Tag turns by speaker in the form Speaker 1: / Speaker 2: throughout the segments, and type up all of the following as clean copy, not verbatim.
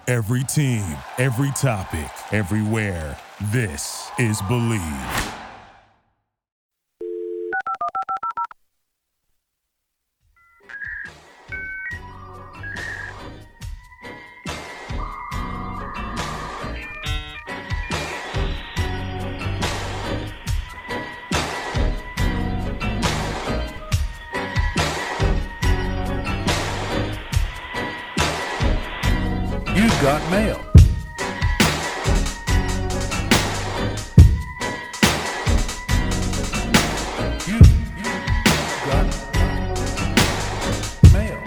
Speaker 1: Every team, every topic, everywhere. This is Believe.
Speaker 2: You've got mail. You've got mail.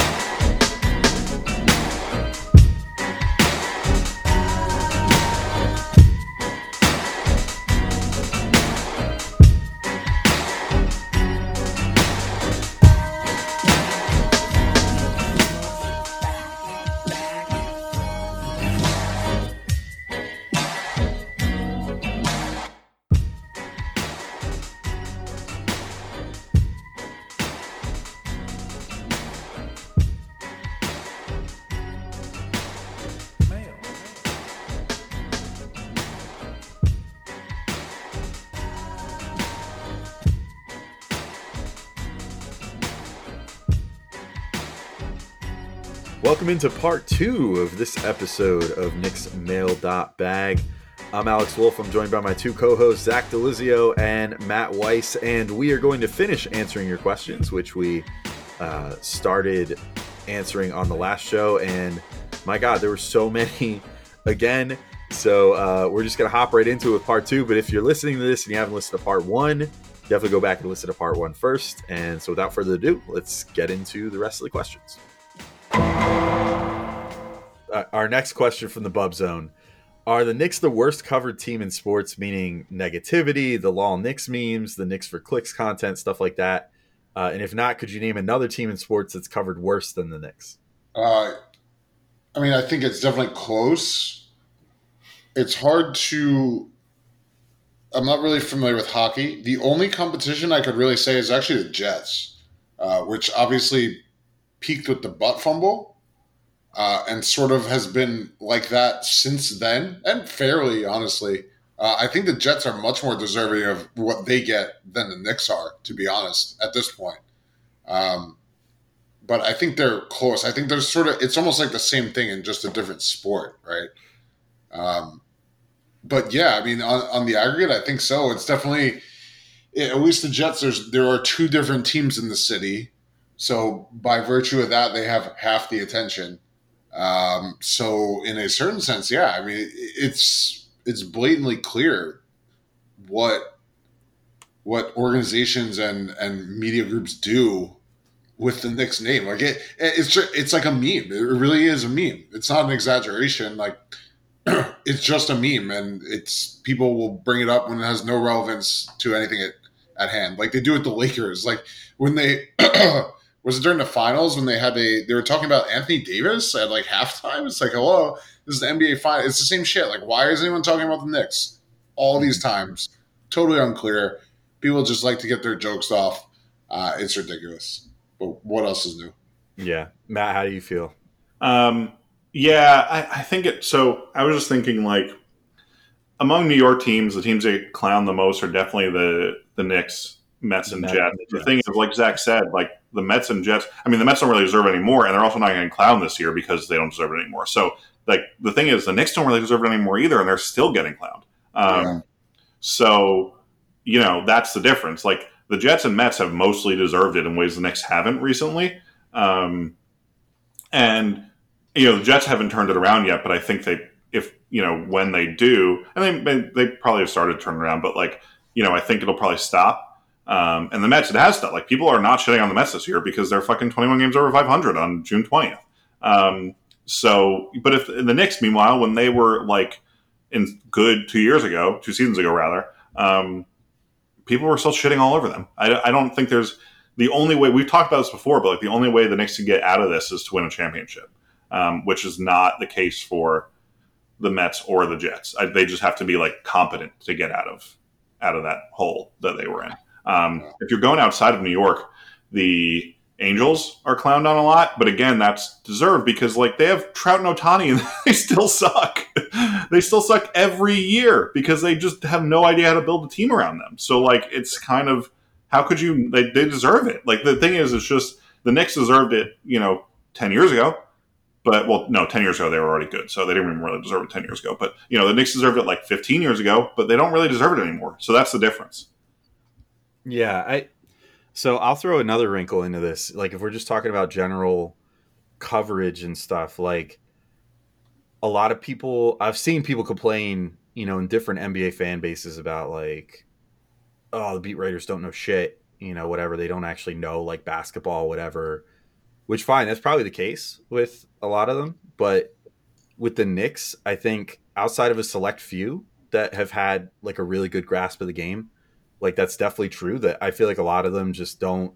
Speaker 3: Welcome into part 2 of this episode of Nick's Mail.Bag. I'm Alex Wolf. I'm joined by my two co-hosts, Zach Delizio and Matt Weiss, and we are going to finish answering your questions, which we started answering on the last show. And my God, there were so many again. So we're just going to hop right into it with part 2. But if you're listening to this and you haven't listened to part 1, definitely go back and listen to part 1 first. And so without further ado, let's get into the rest of the questions. Our next question from the Bub Zone. Are the Knicks the worst covered team in sports, meaning negativity, the Lol Knicks memes, the Knicks for clicks content, stuff like that? And if not, could you name another team in sports that's covered worse than the Knicks?
Speaker 4: I think it's definitely close. It's hard to... I'm not really familiar with hockey. The only competition I could really say is actually the Jets, which obviously peaked with the butt fumble. And sort of has been like that since then, and fairly, honestly. I think the Jets are much more deserving of what they get than the Knicks are, to be honest, at this point. But I think they're close. I think there's it's almost like the same thing in just a different sport, right? But yeah, I mean, on the aggregate, I think so. It's definitely, at least the Jets, there are two different teams in the city. So by virtue of that, they have half the attention. So in a certain sense, yeah, I mean, it's blatantly clear what organizations and media groups do with the Knicks name. Like it's like a meme. It really is a meme. It's not an exaggeration. Like it's just a meme, and people will bring it up when it has no relevance to anything at hand. Like they do with the Lakers. Like when they was it during the finals when they were talking about Anthony Davis at like halftime? It's like, hello, this is the NBA final. It's the same shit. Like, why is anyone talking about the Knicks all these times? Totally unclear. People just like to get their jokes off. It's ridiculous. But what else is new?
Speaker 3: Yeah. Matt, how do you feel?
Speaker 5: I think it. So I was just thinking, like, among New York teams, the teams that clown the most are definitely the Knicks, Mets, and Jets. The thing is, like Zach said, like the Mets and Jets, I mean, the Mets don't really deserve it anymore, and they're also not getting clowned this year because they don't deserve it anymore. So, like, the thing is, the Knicks don't really deserve it anymore either, and they're still getting clowned. So, you know, that's the difference. Like, the Jets and Mets have mostly deserved it in ways the Knicks haven't recently. And, you know, the Jets haven't turned it around yet, but I think when they do, and they probably have started to turn around, but, like, you know, I think it'll probably stop. And the Mets, it has stopped. Like, people are not shitting on the Mets this year because they're fucking 21 games over 500 on June 20th. But if the Knicks, meanwhile, when they were, like, in good 2 seasons ago, rather, people were still shitting all over them. I don't think there's the only way, we've talked about this before, but like the only way the Knicks can get out of this is to win a championship, which is not the case for the Mets or the Jets. They just have to be like competent to get out of that hole that they were in. If you're going outside of New York, the Angels are clowned on a lot, but again, that's deserved because like they have Trout and Ohtani and they still suck. They still suck every year because they just have no idea how to build a team around them. So like it's kind of how could you? They deserve it. Like the thing is, it's just the Knicks deserved it. 10 years ago. But, 10 years ago, they were already good, so they didn't even really deserve it 10 years ago. But, the Knicks deserved it like 15 years ago, but they don't really deserve it anymore. So that's the difference.
Speaker 3: Yeah, so I'll throw another wrinkle into this. Like, if we're just talking about general coverage and stuff, like, a lot of people, I've seen people complain, in different NBA fan bases about, like, oh, the beat writers don't know shit, whatever. They don't actually know, like, basketball, whatever. Which, fine, that's probably the case with a lot of them. But with the Knicks, I think outside of a select few that have had like a really good grasp of the game, like that's definitely true. That I feel like a lot of them just don't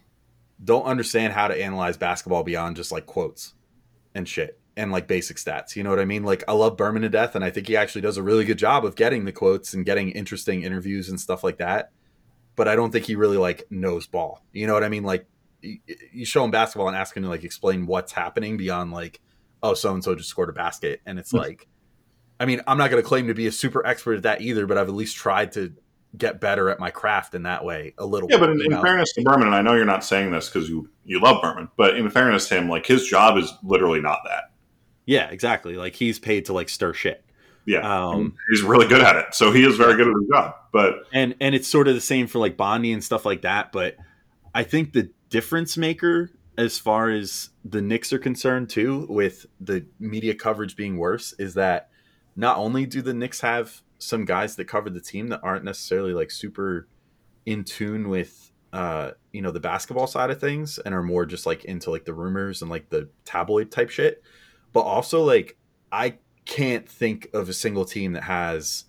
Speaker 3: understand how to analyze basketball beyond just like quotes and shit and like basic stats. You know what I mean? Like I love Berman to death, and I think he actually does a really good job of getting the quotes and getting interesting interviews and stuff like that. But I don't think he really like knows ball. You know what I mean? Like, you show him basketball and ask him to like explain what's happening beyond like, oh, so-and-so just scored a basket. And it's like, I mean, I'm not going to claim to be a super expert at that either, but I've at least tried to get better at my craft in that way a little bit.
Speaker 5: Yeah, but in fairness to Berman, and I know you're not saying this because you love Berman, but in fairness to him, like his job is literally not that.
Speaker 3: Yeah, exactly. Like he's paid to like stir shit.
Speaker 5: Yeah, he's really good at it. So he is very good at his job. But
Speaker 3: and it's sort of the same for like Bondi and stuff like that. But I think the difference maker as far as the Knicks are concerned too, with the media coverage being worse, is that not only do the Knicks have some guys that cover the team that aren't necessarily like super in tune with the basketball side of things and are more just like into like the rumors and like the tabloid type shit, but also like I can't think of a single team that has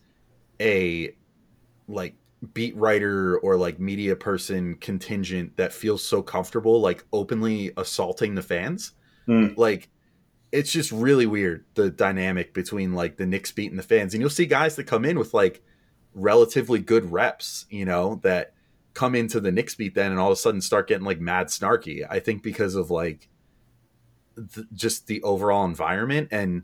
Speaker 3: a like beat writer or like media person contingent that feels so comfortable like openly assaulting the fans. Like it's just really weird, the dynamic between like the Knicks beat and the fans. And you'll see guys that come in with like relatively good reps, that come into the Knicks beat then and all of a sudden start getting like mad snarky. I think because of like just the overall environment. And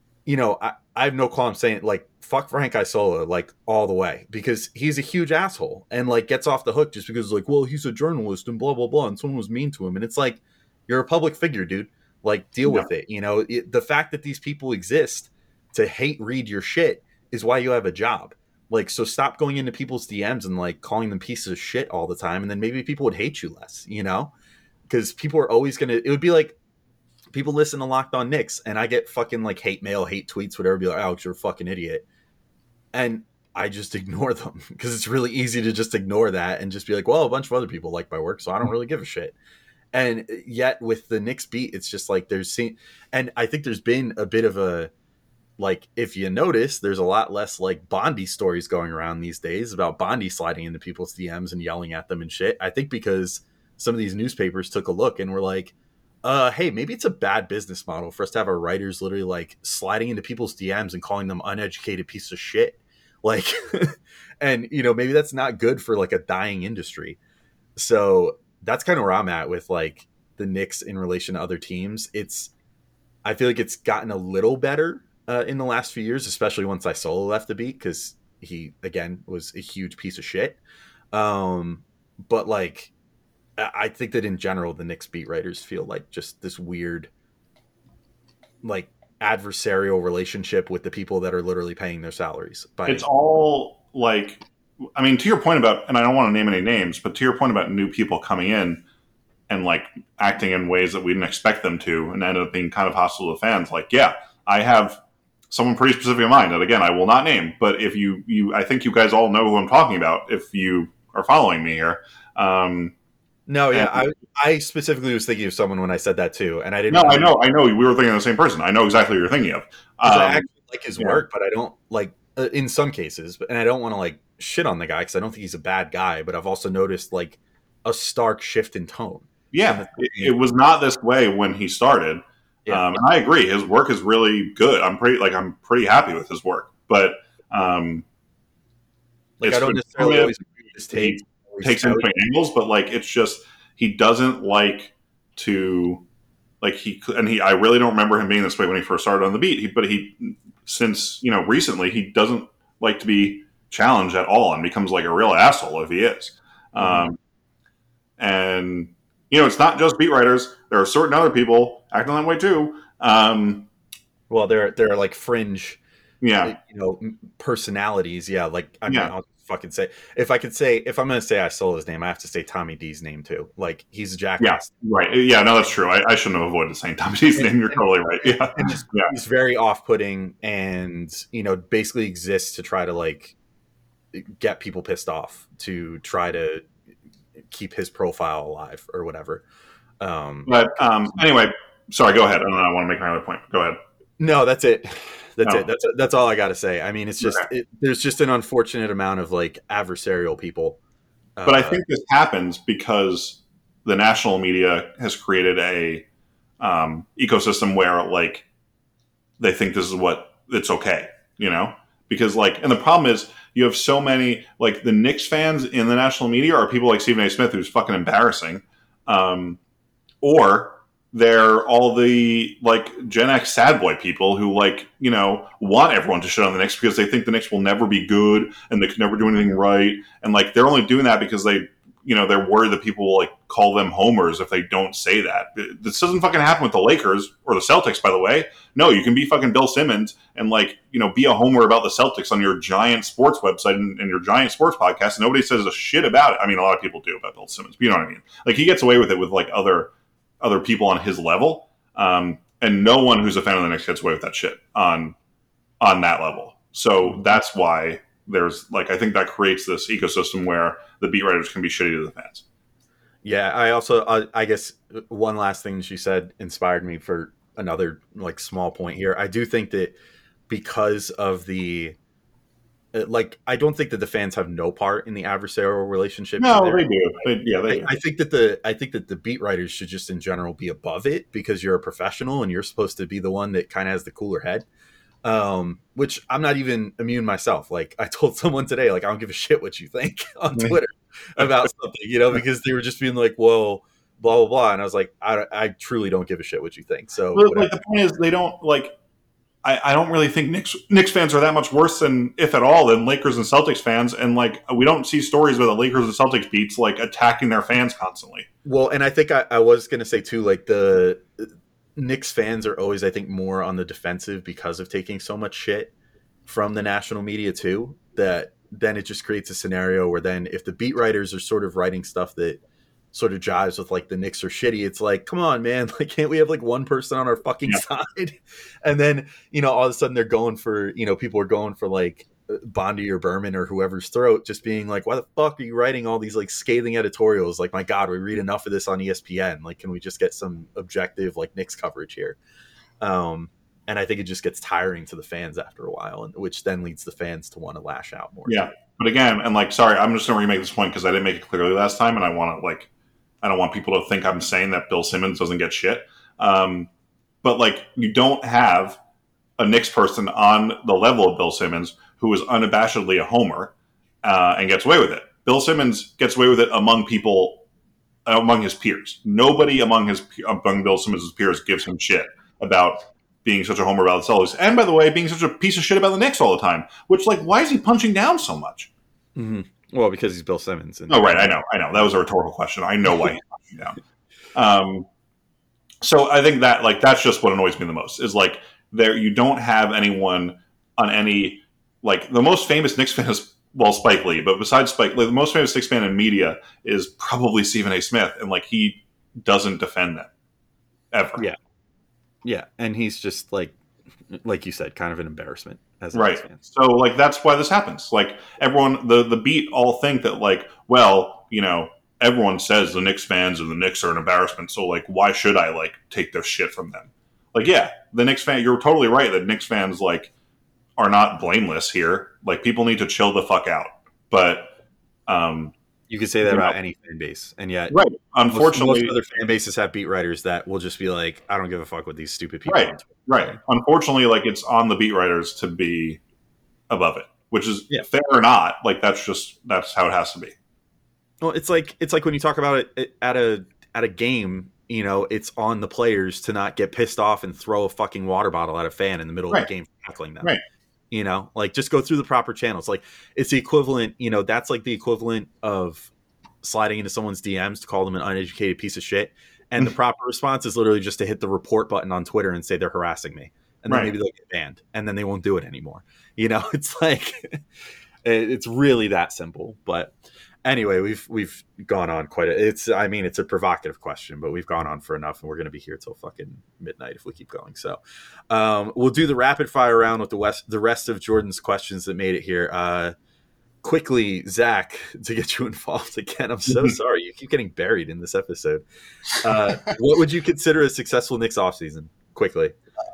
Speaker 3: I have no qualm saying like fuck Frank Isola like all the way, because he's a huge asshole and like gets off the hook just because like, well, he's a journalist and blah blah blah and someone was mean to him. And it's like, you're a public figure, dude. Like deal with it. The fact that these people exist to hate read your shit is why you have a job. Like, so stop going into people's DMs and like calling them pieces of shit all the time, and then maybe people would hate you less, because people are always gonna. It would be like people listen to Locked On Knicks, and I get fucking like hate mail, hate tweets, whatever. Be like, Alex, you're a fucking idiot, and I just ignore them because it's really easy to just ignore that and just be like, well, a bunch of other people like my work, so I don't really give a shit. And yet with the Knicks beat, it's just like and I think there's been a bit of a, like, if you notice, there's a lot less like Bondi stories going around these days about Bondi sliding into people's DMs and yelling at them and shit. I think because some of these newspapers took a look and were like, hey, maybe it's a bad business model for us to have our writers literally like sliding into people's DMs and calling them uneducated piece of shit. Like, and maybe that's not good for like a dying industry. So that's kind of where I'm at with like the Knicks in relation to other teams. I feel like it's gotten a little better in the last few years, especially once Isola left the beat, because he again was a huge piece of shit. But like, I think that in general, the Knicks beat writers feel like just this weird, like adversarial relationship with the people that are literally paying their salaries.
Speaker 5: It's all like, I mean, to your point about, and I don't want to name any names, but to your point about new people coming in and like acting in ways that we didn't expect them to and ended up being kind of hostile to fans. Like, yeah, I have someone pretty specific in mind that, again, I will not name, but if you I think you guys all know who I'm talking about if you are following me here.
Speaker 3: No, yeah, I specifically was thinking of someone when I said that too, and I didn't.
Speaker 5: No, I know. We were thinking of the same person. I know exactly what you're thinking of.
Speaker 3: I actually like his work, but I don't like in some cases, and I don't want to like shit on the guy because I don't think he's a bad guy. But I've also noticed like a stark shift in tone.
Speaker 5: Yeah, it was not this way when he started. Yeah. And I agree, his work is really good. I'm pretty happy with his work, but
Speaker 3: like I don't necessarily always agree with his take.
Speaker 5: Takes interesting angles, but like it's just he doesn't like to I really don't remember him being this way when he first started on the beat. But since recently, he doesn't like to be challenged at all and becomes like a real asshole if he is. And it's not just beat writers. There are certain other people acting that way too.
Speaker 3: Well, there are like fringe,
Speaker 5: yeah,
Speaker 3: personalities. Yeah, like I'll fucking say if I'm going to say I stole his name, I have to say Tommy D's name too. Like he's a jackass.
Speaker 5: Yeah, right. Yeah, no, that's true. I shouldn't have avoided saying Tommy D's name. You're totally right. Yeah,
Speaker 3: and he's very off-putting, and basically exists to try to like get people pissed off to try to keep his profile alive or whatever.
Speaker 5: Anyway, sorry. Go ahead. I want to make my other point. Go ahead.
Speaker 3: No, that's it. That's all I got to say. I mean, it's just there's just an unfortunate amount of like adversarial people.
Speaker 5: But I think this happens because the national media has created a ecosystem where like they think this is what it's okay, because like, and the problem is you have so many like the Knicks fans in the national media are people like Stephen A. Smith, who's fucking embarrassing, or they're all the like Gen X sad boy people who like, want everyone to shit on the Knicks because they think the Knicks will never be good and they can never do anything right. And like, they're only doing that because they're worried that people will like call them homers if they don't say that. This doesn't fucking happen with the Lakers or the Celtics, by the way. No, you can be fucking Bill Simmons and like, be a homer about the Celtics on your giant sports website and your giant sports podcast. And nobody says a shit about it. I mean, a lot of people do about Bill Simmons, but you know what I mean? Like he gets away with it with like other people on his level. And no one who's a fan of the Knicks gets away with that shit on that level. So that's why there's like, I think that creates this ecosystem where the beat writers can be shitty to the fans.
Speaker 3: Yeah. I also, I guess one last thing she said inspired me for another like small point here. I do think that because of the, I don't think that the fans have no part in the adversarial relationship.
Speaker 5: No, they do. They do.
Speaker 3: I think that the beat writers should just in general be above it because you're a professional and you're supposed to be the one that kind of has the cooler head. Which I'm not even immune myself. Like I told someone today, like I don't give a shit what you think on Twitter about something, because they were just being like, "Whoa, blah blah blah," and I was like, I truly don't give a shit what you think. So,
Speaker 5: like the point is, they don't like. I don't really think Knicks fans are that much worse than, if at all, than Lakers and Celtics fans. And like, we don't see stories where the Lakers and Celtics beats like attacking their fans constantly.
Speaker 3: Well, and I think I was going to say too, like the Knicks fans are always, I think, more on the defensive because of taking so much shit from the national media too, that then it just creates a scenario where then if the beat writers are sort of writing stuff that sort of jives with like the Knicks are shitty, it's like, come on, man, like can't we have like one person on our fucking side? And then all of a sudden they're going for people are going for like Bondi or Berman or whoever's throat, just being like, why the fuck are you writing all these like scathing editorials? Like, my God, we read enough of this on ESPN. Like, can we just get some objective like Knicks coverage here? And I think it just gets tiring to the fans after a while, and which then leads the fans to want to lash out more.
Speaker 5: Yeah, but again, and like, sorry, I'm just going to remake this point because I didn't make it clearly last time, and I don't want people to think I'm saying that Bill Simmons doesn't get shit. But like, you don't have a Knicks person on the level of Bill Simmons who is unabashedly a homer and gets away with it. Bill Simmons gets away with it among people, among his peers. Nobody among Bill Simmons' peers gives him shit about being such a homer about the Celtics. And by the way, being such a piece of shit about the Knicks all the time. Which, like, why is he punching down so much?
Speaker 3: Mm-hmm. Well, because he's Bill Simmons.
Speaker 5: Oh, right. I know. That was a rhetorical question. I know why he's punching down. So I think that, like, that's just what annoys me the most is, like, you don't have anyone on any, like, the most famous Knicks fan is, well, Spike Lee, but besides Spike Lee, the most famous Knicks fan in media is probably Stephen A. Smith, and, like, he doesn't defend them ever.
Speaker 3: Yeah. Yeah, and he's just, like you said, kind of an embarrassment as a
Speaker 5: right.
Speaker 3: Knicks fan.
Speaker 5: So, like, that's why this happens. Like, everyone, the beat all think that, like, well, everyone says the Knicks fans and the Knicks are an embarrassment, so, like, why should I, like, take their shit from them? Like, yeah, the Knicks fan, you're totally right that Knicks fans, like, are not blameless here. Like, people need to chill the fuck out. But,
Speaker 3: you could say that about any fan base, and yet,
Speaker 5: right? Unfortunately,
Speaker 3: most other fan bases have beat writers that will just be like, "I don't give a fuck what these stupid people."
Speaker 5: Right. Unfortunately, like, it's on the beat writers to be above it, which is fair or not. Like, that's how it has to be.
Speaker 3: Well, it's like when you talk about it at a game, you know, it's on the players to not get pissed off and throw a fucking water bottle at a fan in the middle of the game for tackling them.
Speaker 5: Right.
Speaker 3: You know, like just go through the proper channels. Like it's the equivalent, you know, that's like the equivalent of sliding into someone's DMs to call them an uneducated piece of shit. And the proper response is literally just to hit the report button on Twitter and say they're harassing me. And then maybe they'll get banned and then they won't do it anymore. You know, it's like, it's really that simple. But anyway, we've gone on quite it's a provocative question, but we've gone on for enough and we're going to be here till fucking midnight if we keep going. So we'll do the rapid fire round with the rest of Jordan's questions that made it here. Quickly, Zach, to get you involved again. I'm so sorry. You keep getting buried in this episode. What would you consider a successful Knicks offseason? Quickly.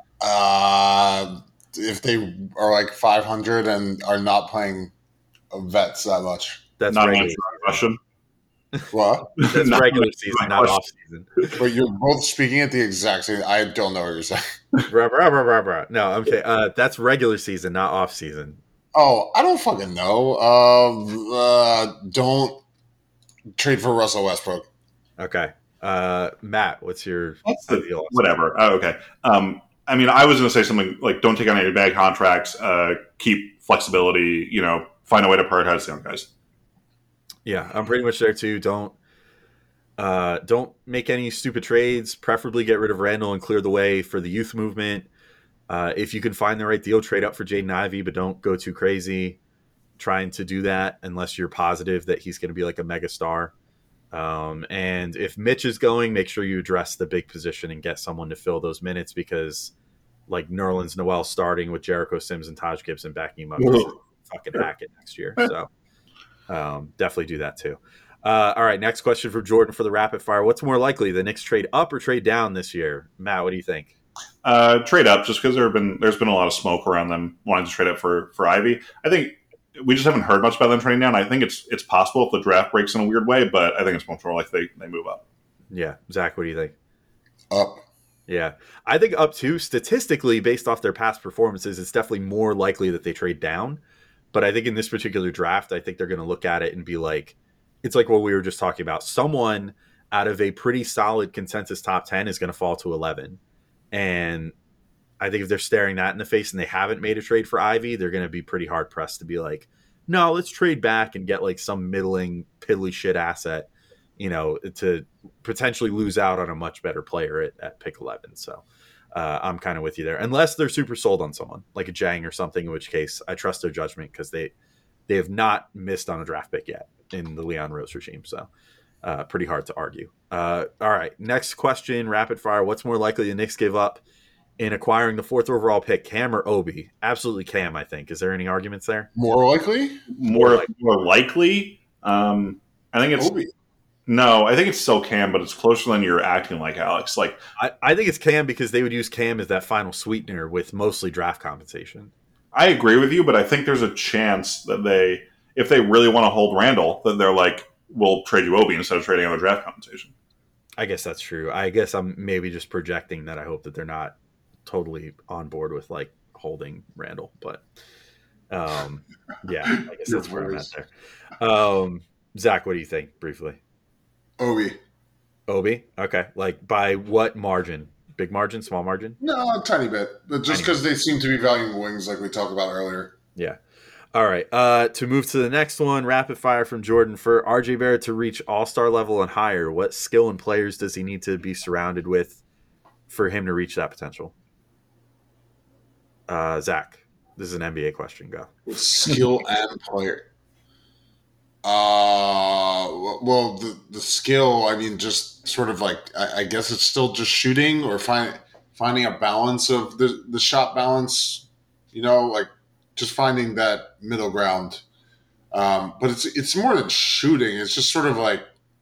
Speaker 4: If they are like 500 and are not playing vets that much.
Speaker 3: That's
Speaker 5: not
Speaker 3: regular
Speaker 5: Russian.
Speaker 4: What?
Speaker 3: That's regular season, not off season.
Speaker 4: But you're both speaking at the exact same. I don't know what you're saying.
Speaker 3: No, okay. That's regular season, not off season.
Speaker 4: Oh, I don't fucking know. Don't trade for Russell Westbrook.
Speaker 3: Okay. Matt, what's your ideal?
Speaker 5: Whatever. Oh, okay. I mean, I was going to say something like, don't take on any bad contracts, keep flexibility, you know, find a way to prioritize the young guys.
Speaker 3: Yeah, I'm pretty much there too. Don't make any stupid trades. Preferably get rid of Randall and clear the way for the youth movement. If you can find the right deal, trade up for Jaden Ivey, but don't go too crazy trying to do that unless you're positive that he's going to be like a mega star. And if Mitch is going, make sure you address the big position and get someone to fill those minutes because like Nerlens Noel starting with Jericho Sims and Taj Gibson backing him up, fucking hack it next year. So definitely do that too. All right, next question for Jordan for the rapid fire. What's more likely, the Knicks trade up or trade down this year? Matt, what do you think?
Speaker 5: Trade up, just because there's been a lot of smoke around them wanting to trade up for Ivy. I think we just haven't heard much about them trading down. I think it's possible if the draft breaks in a weird way, but I think it's much more likely they move up.
Speaker 3: Yeah, Zach, what do you think?
Speaker 4: Up.
Speaker 3: Yeah, I think up too. Statistically, based off their past performances, it's definitely more likely that they trade down. But I think in this particular draft, I think they're going to look at it and be like, it's like what we were just talking about. Someone out of a pretty solid consensus top 10 is going to fall to 11. And I think if they're staring that in the face and they haven't made a trade for Ivy, they're going to be pretty hard pressed to be like, no, let's trade back and get like some middling, piddly shit asset, you know, to potentially lose out on a much better player at pick 11. So I'm kind of with you there, unless they're super sold on someone like a Jang or something, in which case I trust their judgment because they have not missed on a draft pick yet in the Leon Rose regime. So pretty hard to argue. All right, next question, rapid fire. What's more likely the Knicks give up in acquiring the 4th overall pick, Cam or Obi? Absolutely Cam, I think. Is there any arguments there?
Speaker 4: More likely?
Speaker 5: More likely? I think it's
Speaker 4: Obi.
Speaker 5: No, I think it's still Cam, but it's closer than you're acting like, Alex. Like
Speaker 3: I think it's Cam because they would use Cam as that final sweetener with mostly draft compensation.
Speaker 5: I agree with you, but I think there's a chance that if they really want to hold Randall, that they're like, we'll trade you Obi instead of trading other draft compensation.
Speaker 3: I guess that's true. I guess I'm maybe just projecting that I hope that they're not totally on board with like holding Randall, but yeah, I guess that's where I'm at there. Zach, what do you think briefly? Obi? Okay. Like by what margin? Big margin, small margin?
Speaker 4: No, a tiny bit. But just because they seem to be valuing wings like we talked about earlier.
Speaker 3: Yeah. All right. To move to the next one, rapid fire from Jordan. For RJ Barrett to reach all-star level and higher, what skill and players does he need to be surrounded with for him to reach that potential? Zach, this is an NBA question. Go.
Speaker 4: Skill and player. Well, the skill, I mean, just sort of like, I guess it's still just shooting or finding a balance of the shot balance, you know, like just finding that middle ground. But it's more than shooting. It's just sort of like,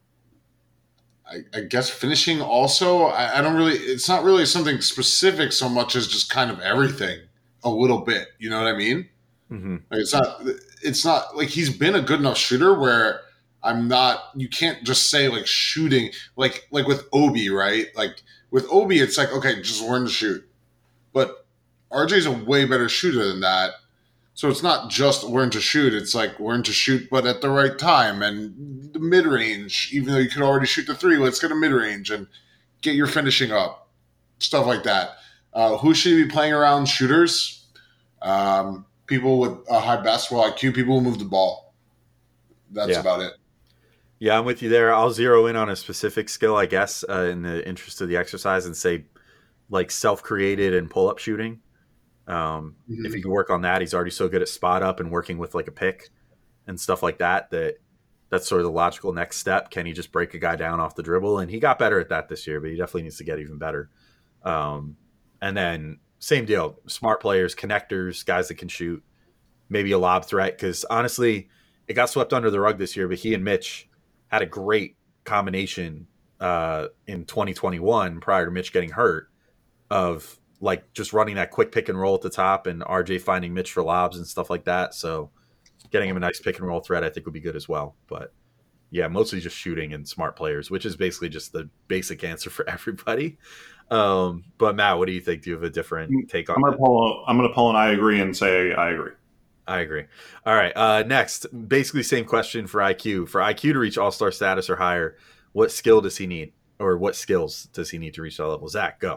Speaker 4: I guess finishing also. I don't really, it's not really something specific so much as just kind of everything a little bit. You know what I mean?
Speaker 3: Mm-hmm.
Speaker 4: Like it's not like he's been a good enough shooter where you can't just say like shooting, like with Obi, right? Like with Obi, it's like, okay, just learn to shoot. But RJ's a way better shooter than that. So it's not just learn to shoot. It's like learn to shoot, but at the right time and the mid range. Even though you could already shoot the three, let's get a mid range and get your finishing up, stuff like that. Who should be playing around shooters? People with a high basketball IQ. People who move the ball. That's about it.
Speaker 3: Yeah, I'm with you there. I'll zero in on a specific skill, I guess, in the interest of the exercise, and say like self-created and pull-up shooting. If he can work on that, he's already so good at spot up and working with like a pick and stuff like that, that's sort of the logical next step. Can he just break a guy down off the dribble? And he got better at that this year, but he definitely needs to get even better. And then same deal, smart players, connectors, guys that can shoot, maybe a lob threat. Because honestly, it got swept under the rug this year, but he and Mitch had a great combination in 2021 prior to Mitch getting hurt of like just running that quick pick and roll at the top and RJ finding Mitch for lobs and stuff like that. So getting him a nice pick and roll threat, I think, would be good as well. But yeah, mostly just shooting and smart players, which is basically just the basic answer for everybody. But Matt, what do you think? Do you have a different take on that?
Speaker 5: I'm going to pull an I agree and say I agree.
Speaker 3: I agree. All right. Next, basically same question for IQ. For IQ to reach all-star status or higher, what skill does he need? Or what skills does he need to reach that level? Zach, go.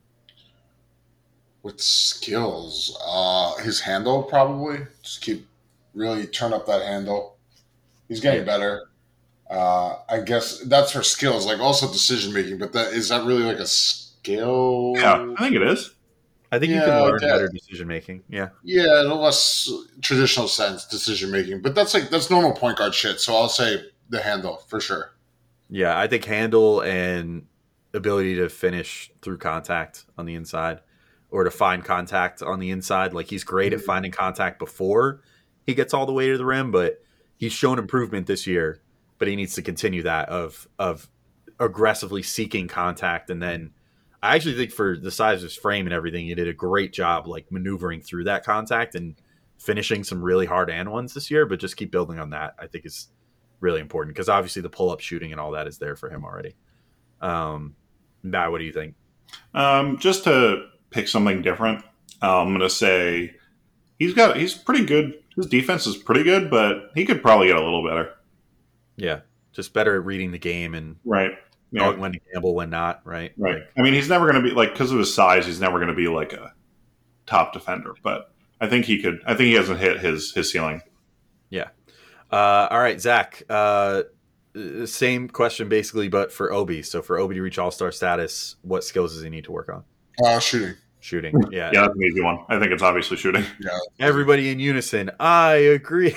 Speaker 4: What skills? His handle, probably. Just really turn up that handle. He's getting better. I guess that's for skills, like also decision making. But is that really like a skill?
Speaker 5: Yeah, I think it is.
Speaker 3: I think you can learn better decision making. Yeah.
Speaker 4: Yeah, in a less traditional sense, decision making. But that's normal point guard shit. So I'll say the handle for sure.
Speaker 3: Yeah, I think handle and ability to finish through contact on the inside. Or to find contact on the inside. Like he's great at finding contact before he gets all the way to the rim, but he's shown improvement this year. But he needs to continue that of aggressively seeking contact. And then I actually think for the size of his frame and everything, he did a great job like maneuvering through that contact and finishing some really hard and ones this year. But just keep building on that, I think, is really important because obviously the pull-up shooting and all that is there for him already. Matt, what do you think?
Speaker 5: Just to pick something different, I'm going to say he's pretty good. His defense is pretty good, but he could probably get a little better.
Speaker 3: Yeah, just better at reading the game and
Speaker 5: right.
Speaker 3: Knowing when to gamble, when not. Right.
Speaker 5: Right.
Speaker 3: Like,
Speaker 5: I mean, he's never going to be like because of his size. He's never going to be like a top defender, but I think he could. I think he hasn't hit his ceiling.
Speaker 3: Yeah. All right, Zach. Same question basically, but for Obi. So for Obi to reach All-Star status, what skills does he need to work on? Shooting. Yeah.
Speaker 5: Yeah, that's an easy one. I think it's obviously shooting.
Speaker 4: Yeah.
Speaker 3: Everybody in unison. I agree.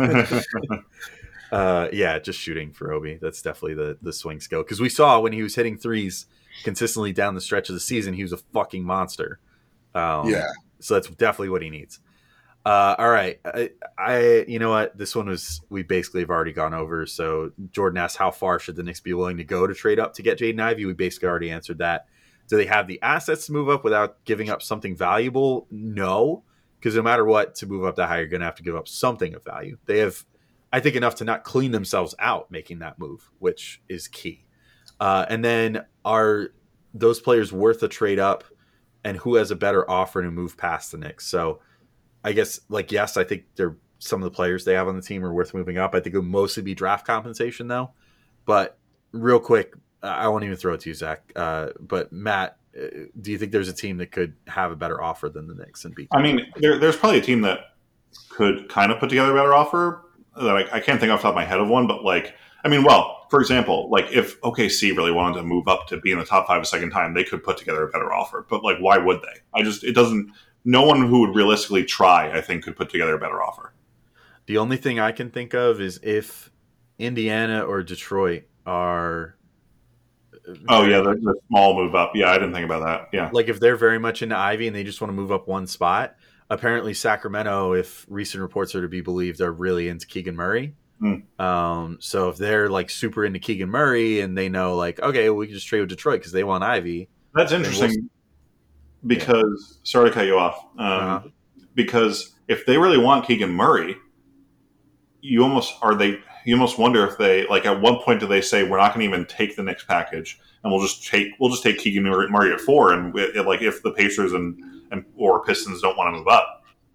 Speaker 3: Yeah, just shooting for Obi. That's definitely the swing skill. Because we saw when he was hitting threes consistently down the stretch of the season, he was a fucking monster. So that's definitely what he needs. All right. I you know what? This one we basically have already gone over. So Jordan asked, how far should the Knicks be willing to go to trade up to get Jaden Ivey? We basically already answered that. Do they have the assets to move up without giving up something valuable? No, because no matter what, to move up that high, you're going to have to give up something of value. They have, I think, enough to not clean themselves out making that move, which is key. And then are those players worth a trade up, and who has a better offer to move past the Knicks? So I guess, yes, I think they're some of the players they have on the team are worth moving up. I think it would mostly be draft compensation, though. But real quick, I won't even throw it to you, Zach. But Matt, do you think there's a team that could have a better offer than the Knicks and beat them?
Speaker 5: I mean, there's probably a team that could kind of put together a better offer. That I can't think off the top of my head of one, but for example, if OKC really wanted to move up to be in the top 5 a second time, they could put together a better offer. But why would they? No one who would realistically try, I think, could put together a better offer.
Speaker 3: The only thing I can think of is if Indiana or Detroit are.
Speaker 5: Oh yeah, the small move up. Yeah, I didn't think about that. Yeah,
Speaker 3: if they're very much into Ivy and they just want to move up one spot. Apparently, Sacramento, if recent reports are to be believed, are really into Keegan Murray. So if they're super into Keegan Murray and they know okay, we can just trade with Detroit because they want Ivy.
Speaker 5: That's interesting. Because sorry to cut you off. Because if they really want Keegan Murray, you almost wonder if they at one point do they say we're not going to even take the Knicks package and we'll just take Keegan Murray at 4 and if the Pacers and or Pistons don't want to move up.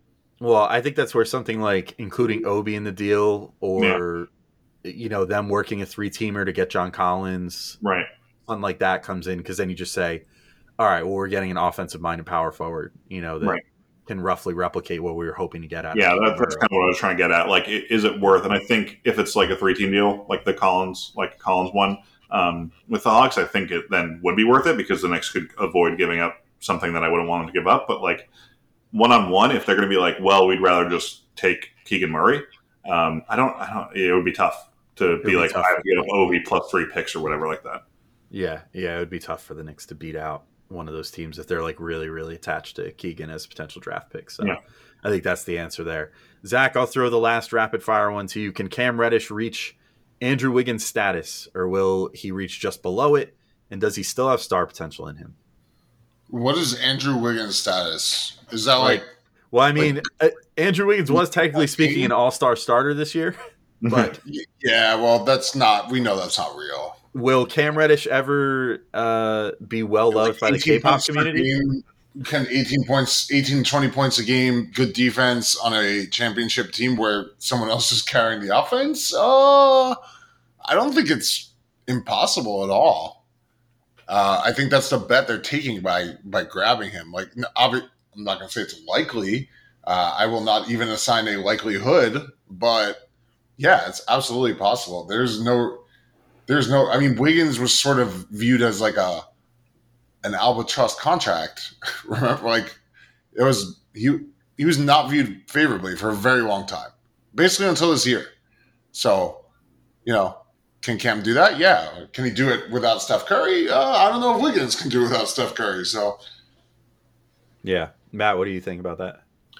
Speaker 3: Well, I think that's where something like including Obi in the deal, or them working a 3-teamer to get John Collins,
Speaker 5: right?
Speaker 3: Something like that comes in, because then you just say, all right, well, we're getting an offensive minded power forward, that can roughly replicate what we were hoping to get out.
Speaker 5: Yeah, that's kind of what I was trying to get at. Like, is it worth? And I think if it's like a 3-team deal, like the Collins one with the Hawks, I think it then would be worth it, because the Knicks could avoid giving up something that I wouldn't want them to give up. But like, one-on-one, if they're going to be like, well, we'd rather just take Keegan Murray, I don't. It would be tough to be like, I give Obi plus 3 picks or whatever like that.
Speaker 3: Yeah, it would be tough for the Knicks to beat out one of those teams if they're like really, really attached to Keegan as a potential draft pick. So I think that's the answer there. Zach, I'll throw the last rapid fire one to you. Can Cam Reddish reach Andrew Wiggins' status, or will he reach just below it? And does he still have star potential in him?
Speaker 4: What is Andrew Wiggins' status? Is that like?
Speaker 3: Well, I mean, Andrew Wiggins was technically speaking an all-star starter this year, but
Speaker 4: yeah, well, that's not. We know that's not real.
Speaker 3: Will Cam Reddish ever be well loved by the K-pop community?
Speaker 4: Can 18, 20 points a game, good defense on a championship team where someone else is carrying the offense? I don't think it's impossible at all. I think that's the bet they're taking by grabbing him. Like, I'm not going to say it's likely. I will not even assign a likelihood, but yeah, it's absolutely possible. There's no. I mean, Wiggins was sort of viewed as like an albatross contract. Remember, like he was not viewed favorably for a very long time, basically until this year. So, can Cam do that? Yeah. Can he do it without Steph Curry? I don't know if Wiggins can do it without Steph Curry. So,
Speaker 3: yeah, Matt, what do you think about that?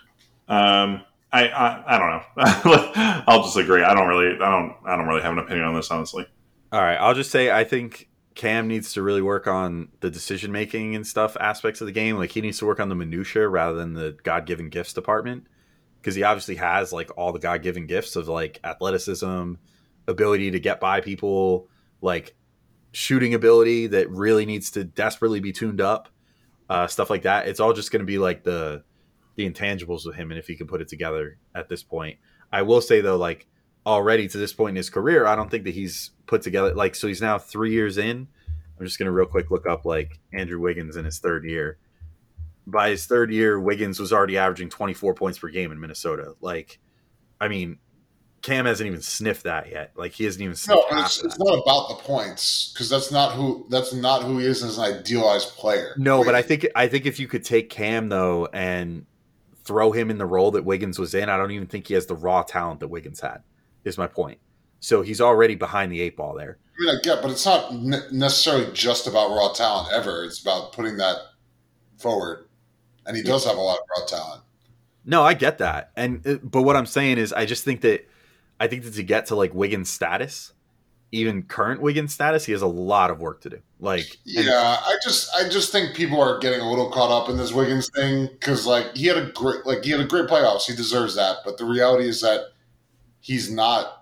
Speaker 5: I don't know. I'll just agree. I don't really have an opinion on this, honestly.
Speaker 3: All right, I'll just say I think Cam needs to really work on the decision making and stuff aspects of the game. Like, he needs to work on the minutia rather than the God-given gifts department, because he obviously has like all the God-given gifts of like athleticism, ability to get by people, like shooting ability that really needs to desperately be tuned up, stuff like that. It's all just going to be like the intangibles with him, and if he can put it together at this point. I will say though, like, already to this point in his career, I don't think that he's put together, like, so he's now 3 years in. I'm just going to real quick look up like Andrew Wiggins in his 3rd year. By his 3rd year, Wiggins was already averaging 24 points per game in Minnesota. Like, I mean, Cam hasn't even sniffed that yet. Like, he hasn't even sniffed
Speaker 4: it's not about the points, because that's not who he is as an idealized player.
Speaker 3: No, but I think if you could take Cam though and throw him in the role that Wiggins was in, I don't even think he has the raw talent that Wiggins had, is my point. So he's already behind the 8 ball there.
Speaker 4: I mean, I get, but it's not necessarily just about raw talent ever. It's about putting that forward. And he does have a lot of raw talent.
Speaker 3: No, I get that. But what I'm saying is I think that to get to like Wiggins status, even current Wiggins status, he has a lot of work to do. Like,
Speaker 4: yeah, I just think people are getting a little caught up in this Wiggins thing, because like he had a great playoffs. He deserves that. But the reality is that he's not.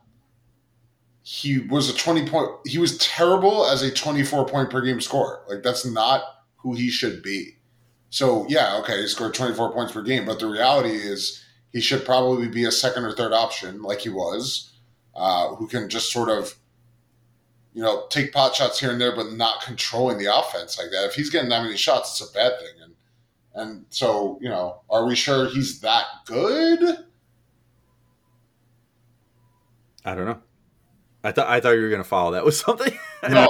Speaker 4: He was he was terrible as a 24 point per game scorer. Like, that's not who he should be. So yeah, okay, he scored 24 points per game, but the reality is he should probably be a second or third option, like he was, who can just sort of, take pot shots here and there, but not controlling the offense like that. If he's getting that many shots, it's a bad thing. And so, are we sure he's that good?
Speaker 3: I don't know. I thought you were going to follow that with something.
Speaker 4: No.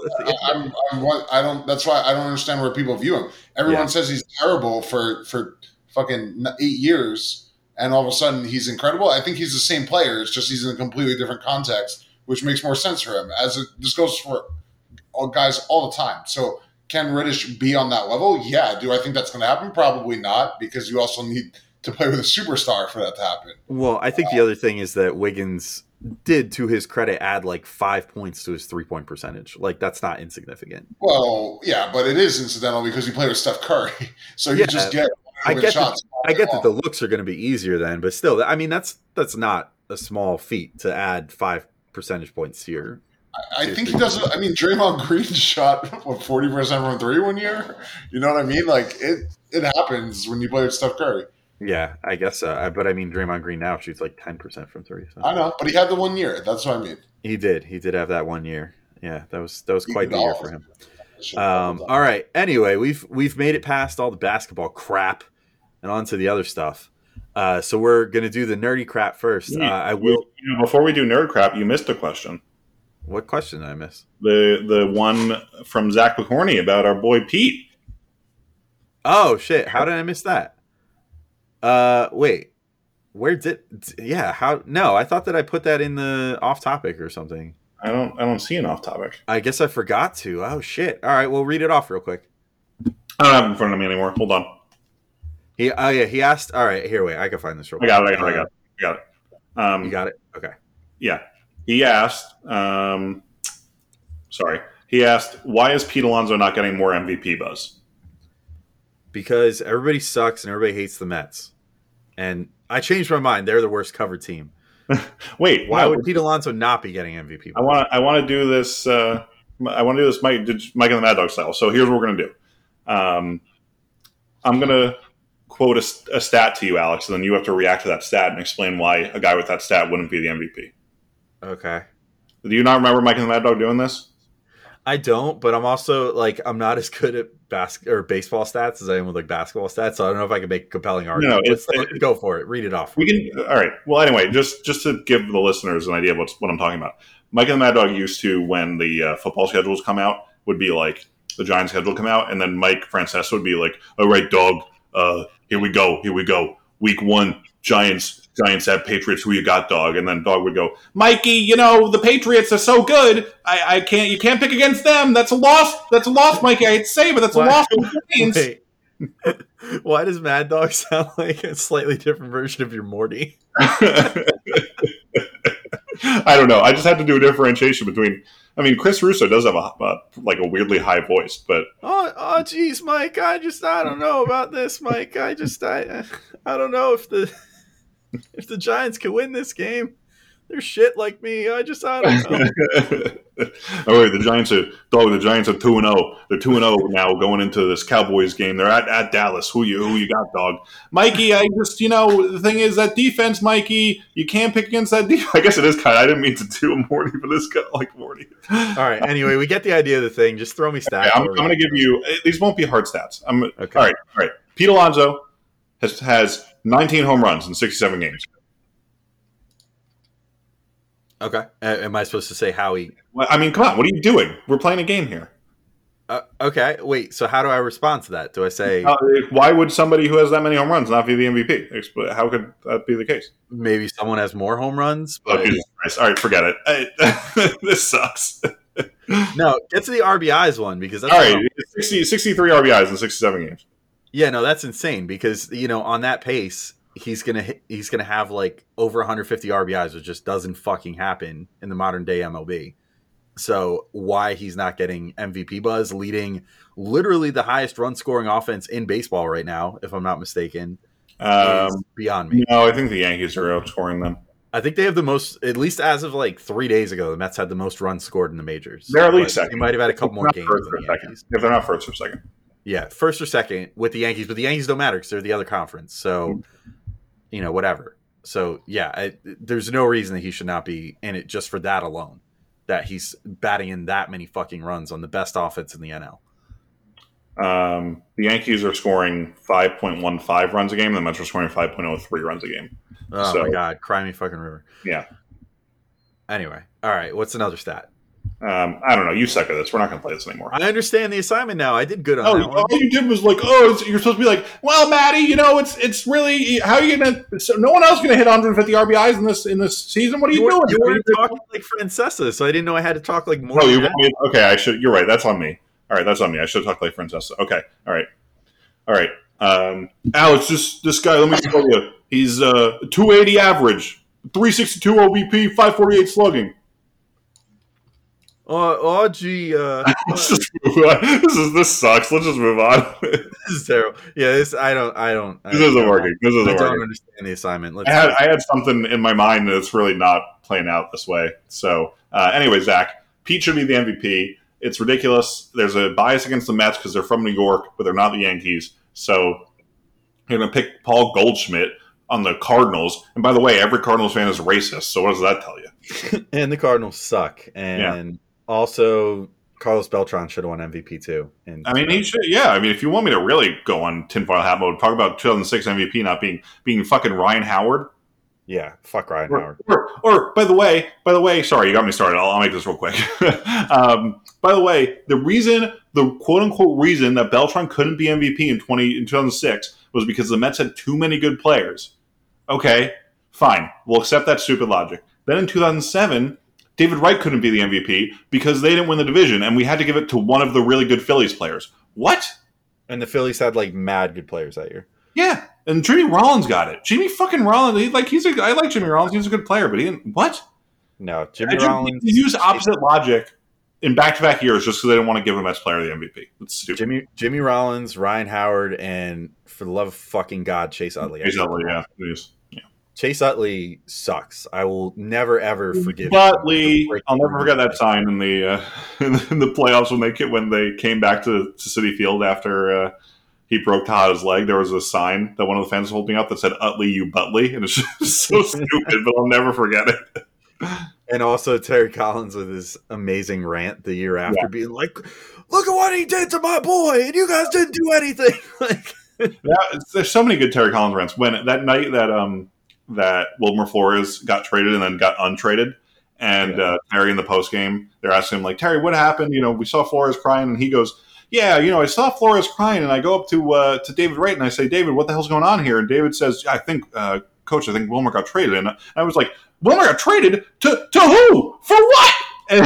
Speaker 4: I don't. That's why I don't understand where people view him. Everyone says he's terrible for fucking 8 years, and all of a sudden he's incredible. I think he's the same player. It's just he's in a completely different context, which makes more sense for him. This goes for all guys all the time. So can Reddish be on that level? Yeah. Do I think that's going to happen? Probably not, because you also need to play with a superstar for that to happen.
Speaker 3: Well, I think the other thing is that Wiggins did, to his credit, add like 5 points to his 3-point percentage. Like, that's not insignificant.
Speaker 4: Well, yeah, but it is incidental because you play with Steph Curry, so you just get.
Speaker 3: I get that the looks are going to be easier then, but still, I mean, that's not a small feat to add 5 percentage points here.
Speaker 4: I think he does. I mean, Draymond Green shot 40% from 3 1 year. You know what I mean? Like, it happens when you play with Steph Curry.
Speaker 3: Yeah, I guess so. But I mean, Draymond Green now shoots like 10% from three. So.
Speaker 4: I know, but he had the 1 year. That's what I mean.
Speaker 3: He did have that 1 year. Yeah, that was quite the year for him.
Speaker 4: All
Speaker 3: All right. Anyway, we've made it past all the basketball crap and on to the other stuff. So we're gonna do the nerdy crap first. I will.
Speaker 5: Before we do nerd crap, you missed a question.
Speaker 3: What question did I miss?
Speaker 5: The one from Zach McCorney about our boy Pete.
Speaker 3: Oh shit! How did I miss that? Wait. Where did? Yeah. How? No, I thought that I put that in the off topic or something.
Speaker 5: I don't see an off topic.
Speaker 3: I guess I forgot to. Oh shit! All right, well, read it off real quick.
Speaker 5: I don't have it in front of me anymore. Hold on.
Speaker 3: He asked. All right, here, wait. I can find this real quick.
Speaker 5: I got it.
Speaker 3: You got it. Okay.
Speaker 5: Yeah. He asked. He asked, why is Pete Alonso not getting more MVP buzz?
Speaker 3: Because everybody sucks and everybody hates the Mets, and I changed my mind. They're the worst covered team.
Speaker 5: Wait,
Speaker 3: why would Pete Alonso not be getting MVP?
Speaker 5: I want to do this. I want to do this, Mike and the Mad Dog style. So here's what we're gonna do. I'm gonna quote a stat to you, Alex, and then you have to react to that stat and explain why a guy with that stat wouldn't be the MVP.
Speaker 3: Okay.
Speaker 5: Do you not remember Mike and the Mad Dog doing this?
Speaker 3: I don't, but I'm also I'm not as good at baseball stats as I am with basketball stats, so I don't know if I can make a compelling argument. No, go for it. Read it off.
Speaker 5: We can. All right. Well, anyway, just to give the listeners an idea of what I'm talking about. Mike and the Mad Dog used to, when the football schedules come out, would be like the Giants schedule come out, and then Mike Francesa would be like, "All right, dog, here we go. Week 1, Giants at Patriots. Who you got, dog?" And then dog would go, "Mikey, the Patriots are so good. You can't pick against them. That's a loss. Mikey. I hate to say, but that's a loss."
Speaker 3: Wait. Why does Mad Dog sound like a slightly different version of your Morty?
Speaker 5: I don't know. I just had to do a differentiation between. I mean, Chris Russo does have a weirdly high voice, but
Speaker 3: oh, geez, Mike. I don't know about this, Mike. I don't know if the Giants can win this game. They're shit like me. I don't know.
Speaker 5: All right, the Giants are 2-0. They're 2-0 now going into this Cowboys game. They're at Dallas. Who you got, dog? Mikey, the thing is that defense, Mikey, you can't pick against that defense. I guess it is kind of, I didn't mean to do a Morty, but it's kind of like Morty.
Speaker 3: All right, anyway, we get the idea of the thing. Just throw me stats.
Speaker 5: Okay, I'm going to give you, these won't be hard stats.
Speaker 3: Okay.
Speaker 5: All right. Pete Alonso has 19 home runs in 67 games.
Speaker 3: Okay. Am I supposed to say how he...
Speaker 5: Well, I mean, come on. What are you doing? We're playing a game here.
Speaker 3: Okay. Wait. So how do I respond to that? Do I say...
Speaker 5: why would somebody who has that many home runs not be the MVP? How could that be the case?
Speaker 3: Maybe someone has more home runs.
Speaker 5: But... Oh, Jesus Christ. All right, forget it. This sucks.
Speaker 3: No, get to the RBIs one, because that's...
Speaker 5: All right. 63 RBIs in 67 games.
Speaker 3: Yeah, no, that's insane, because, on that pace... He's gonna have over 150 RBIs, which just doesn't fucking happen in the modern day MLB. So why he's not getting MVP buzz, leading literally the highest run scoring offense in baseball right now, if I'm not mistaken, is beyond me.
Speaker 5: No, I think the Yankees are outscoring them.
Speaker 3: I think they have the most, at least as of 3 days ago, the Mets had the most runs scored in the majors.
Speaker 5: They're at least second.
Speaker 3: They might have had a couple more games than the Yankees.
Speaker 5: If they're not first or second.
Speaker 3: Yeah, first or second with the Yankees, but the Yankees don't matter because they're the other conference. So. Whatever. So, yeah, there's no reason that he should not be in it just for that alone, that he's batting in that many fucking runs on the best offense in the NL.
Speaker 5: The Yankees are scoring 5.15 runs a game, and the Mets are scoring 5.03 runs a game.
Speaker 3: Oh, my God. Cry me fucking river.
Speaker 5: Yeah.
Speaker 3: Anyway. All right. What's another stat?
Speaker 5: I don't know. You suck at this. We're not going to play this anymore.
Speaker 3: I understand the assignment now. I did good on that one.
Speaker 5: All you did was you're supposed to be like, well, Maddie, it's really, how are you going to, so no one else going to hit 150 RBIs in this season? What are you doing?
Speaker 3: You weren't talking like Francesa, so I didn't know I had to talk like more.
Speaker 5: No, you want me? Okay, I should. You're right. That's on me. All right, that's on me. I should talk like Francesa. Okay. All right. Alex, this guy, let me tell you, he's 280 average, 362 OBP, 548 slugging.
Speaker 3: Gee.
Speaker 5: This sucks. Let's just move on.
Speaker 3: This is terrible. Yeah, this isn't
Speaker 5: working. I
Speaker 3: don't understand the assignment.
Speaker 5: I had something in my mind that's really not playing out this way. So, anyway, Zach, Pete should be the MVP. It's ridiculous. There's a bias against the Mets because they're from New York, but they're not the Yankees. So, You're going to pick Paul Goldschmidt on the Cardinals. And by the way, every Cardinals fan is racist. So what does that tell you?
Speaker 3: And the Cardinals suck. And also, Carlos Beltran should have won MVP too.
Speaker 5: I mean, he should. Yeah, I mean, if you want me to really go on tinfoil hat mode, talk about 2006 MVP not being fucking Ryan Howard.
Speaker 3: Yeah, fuck Ryan Howard.
Speaker 5: Or by the way, sorry, you got me started. I'll make this real quick. By the way, the quote unquote reason that Beltran couldn't be MVP in 2006 was because the Mets had too many good players. Okay, fine, we'll accept that stupid logic. Then in 2007, David Wright couldn't be the MVP because they didn't win the division, and we had to give it to one of the really good Phillies players. What?
Speaker 3: And the Phillies had like mad good players that year.
Speaker 5: Yeah, and Jimmy Rollins got it. Jimmy fucking Rollins. I like Jimmy Rollins. He's a good player, but he didn't. What?
Speaker 3: No, Jimmy Rollins.
Speaker 5: He used opposite logic in back-to-back years just because they didn't want to give the Mets player the MVP. That's stupid.
Speaker 3: Jimmy Rollins, Ryan Howard, and for the love of fucking God, Chase Utley.
Speaker 5: Chase Utley, yeah, please. Yeah.
Speaker 3: Chase Utley sucks. I will never ever forgive.
Speaker 5: Utley, I'll never forget that sign in the playoffs when they came back to Citi Field after he broke Tejada's leg. There was a sign that one of the fans was holding up that said "Utley, you Butley," and it's just so stupid, but I'll never forget it.
Speaker 3: And also Terry Collins with his amazing rant the year after, being like, "Look at what he did to my boy, and you guys didn't do anything."
Speaker 5: There's so many good Terry Collins rants. When that night that Wilmer Flores got traded and then got untraded, and Terry in the post game, they're asking him like, "Terry, what happened? You know, we saw Flores crying," and he goes, "Yeah, you know, I saw Flores crying, and I go up to David Wright and I say, David, what the hell's going on here?" And David says, "I think, Coach, I think Wilmer got traded." And I was like, "Wilmer got traded to who? For what?" And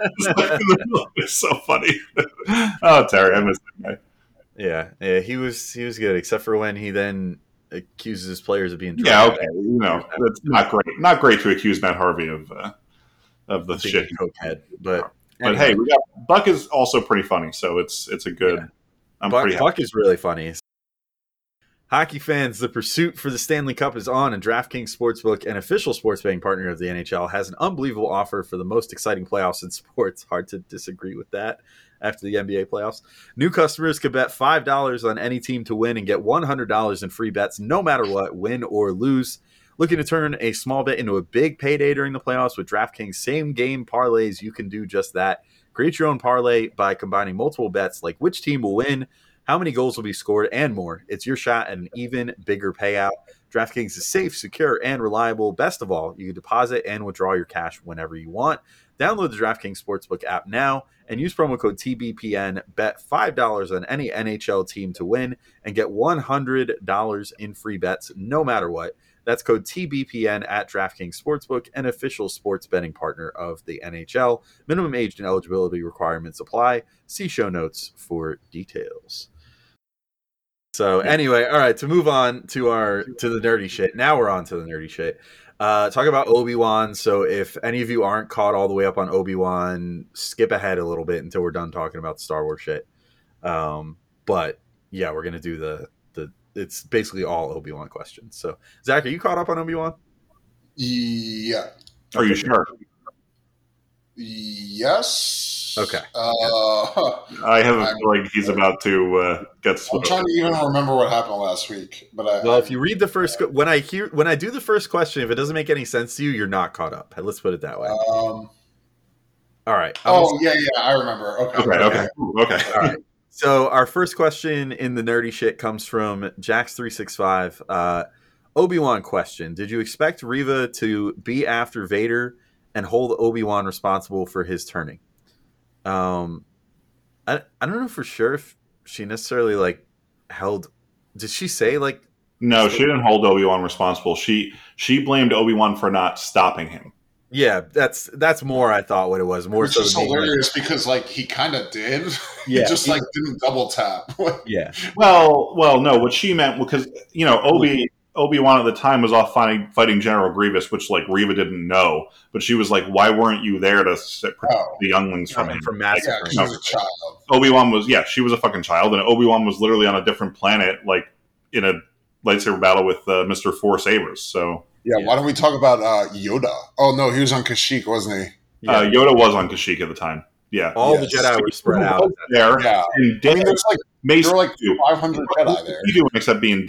Speaker 5: it's so funny. Oh, Terry, I miss that guy.
Speaker 3: Yeah, he was good, except for when he then accuses his players of being drunk.
Speaker 5: Yeah, okay, you know, that's not great. Not great to accuse Matt Harvey of the shit.
Speaker 3: Cokehead, but
Speaker 5: anyway. Hey, we got Buck is also pretty funny, so it's a good. I'm pretty happy.
Speaker 3: Buck is really funny. Hockey fans, the pursuit for the Stanley Cup is on, and DraftKings Sportsbook, an official sports betting partner of the NHL, has an unbelievable offer for the most exciting playoffs in sports. Hard to disagree with that after the NBA playoffs. New customers could bet $5 on any team to win and get $100 in free bets no matter what, win or lose. Looking to turn a small bet into a big payday during the playoffs with DraftKings same-game parlays? You can do just that. Create your own parlay by combining multiple bets like which team will win, how many goals will be scored, and more. It's your shot at an even bigger payout. DraftKings is safe, secure, and reliable. Best of all, you can deposit and withdraw your cash whenever you want. Download the DraftKings Sportsbook app now and use promo code TBPN. Bet $5 on any NHL team to win and get $100 in free bets no matter what. That's code TBPN at DraftKings Sportsbook, an official sports betting partner of the NHL. Minimum age and eligibility requirements apply. See show notes for details. So anyway, all right, to move on to the nerdy shit. Now we're on to the nerdy shit. Talk about Obi-Wan. So if any of you aren't caught all the way up on Obi-Wan, skip ahead a little bit until we're done talking about the Star Wars shit. But yeah, we're gonna do it's basically all Obi-Wan questions. So Zach, are you caught up on Obi-Wan?
Speaker 4: Yeah.
Speaker 5: Are you sure?
Speaker 4: Yes.
Speaker 3: Okay.
Speaker 5: I have a feeling he's about to get.
Speaker 4: I'm trying to even remember what happened last week, but
Speaker 3: if you read the first, when I do the first question, if it doesn't make any sense to you, you're not caught up. Let's put it that way.
Speaker 4: All
Speaker 3: right.
Speaker 4: Yeah, I remember.
Speaker 5: Okay.
Speaker 3: All right. So our first question in the nerdy shit comes from Jax365. Obi-Wan question: did you expect Reva to be after Vader and hold Obi-Wan responsible for his turning? I don't know for sure if she necessarily held. Did she say
Speaker 5: No, she didn't hold Obi-Wan responsible. She blamed Obi-Wan for not stopping him.
Speaker 3: Yeah, that's more. I thought what it was more.
Speaker 4: Which
Speaker 3: so
Speaker 4: is hilarious because he kind of did.
Speaker 3: Yeah,
Speaker 4: he just didn't double tap.
Speaker 3: Yeah.
Speaker 5: Well, no. What she meant because Obi-Wan at the time was off fighting General Grievous, which Reva didn't know. But she was like, "Why weren't you there to protect the younglings from him?"
Speaker 3: From massacre.
Speaker 4: Yeah, she was a child.
Speaker 5: Obi-Wan was she was a fucking child, and Obi-Wan was literally on a different planet, in a lightsaber battle with Mr. Four Sabers. So.
Speaker 4: Yeah, why don't we talk about Yoda? Oh, no, he was on Kashyyyk, wasn't he?
Speaker 5: Yeah. Yoda was on Kashyyyk at the time. Yeah.
Speaker 3: All the Jedi were spread out
Speaker 5: there.
Speaker 4: Yeah.
Speaker 5: And
Speaker 4: there were 500 Jedi there.
Speaker 5: What are you doing except being dead?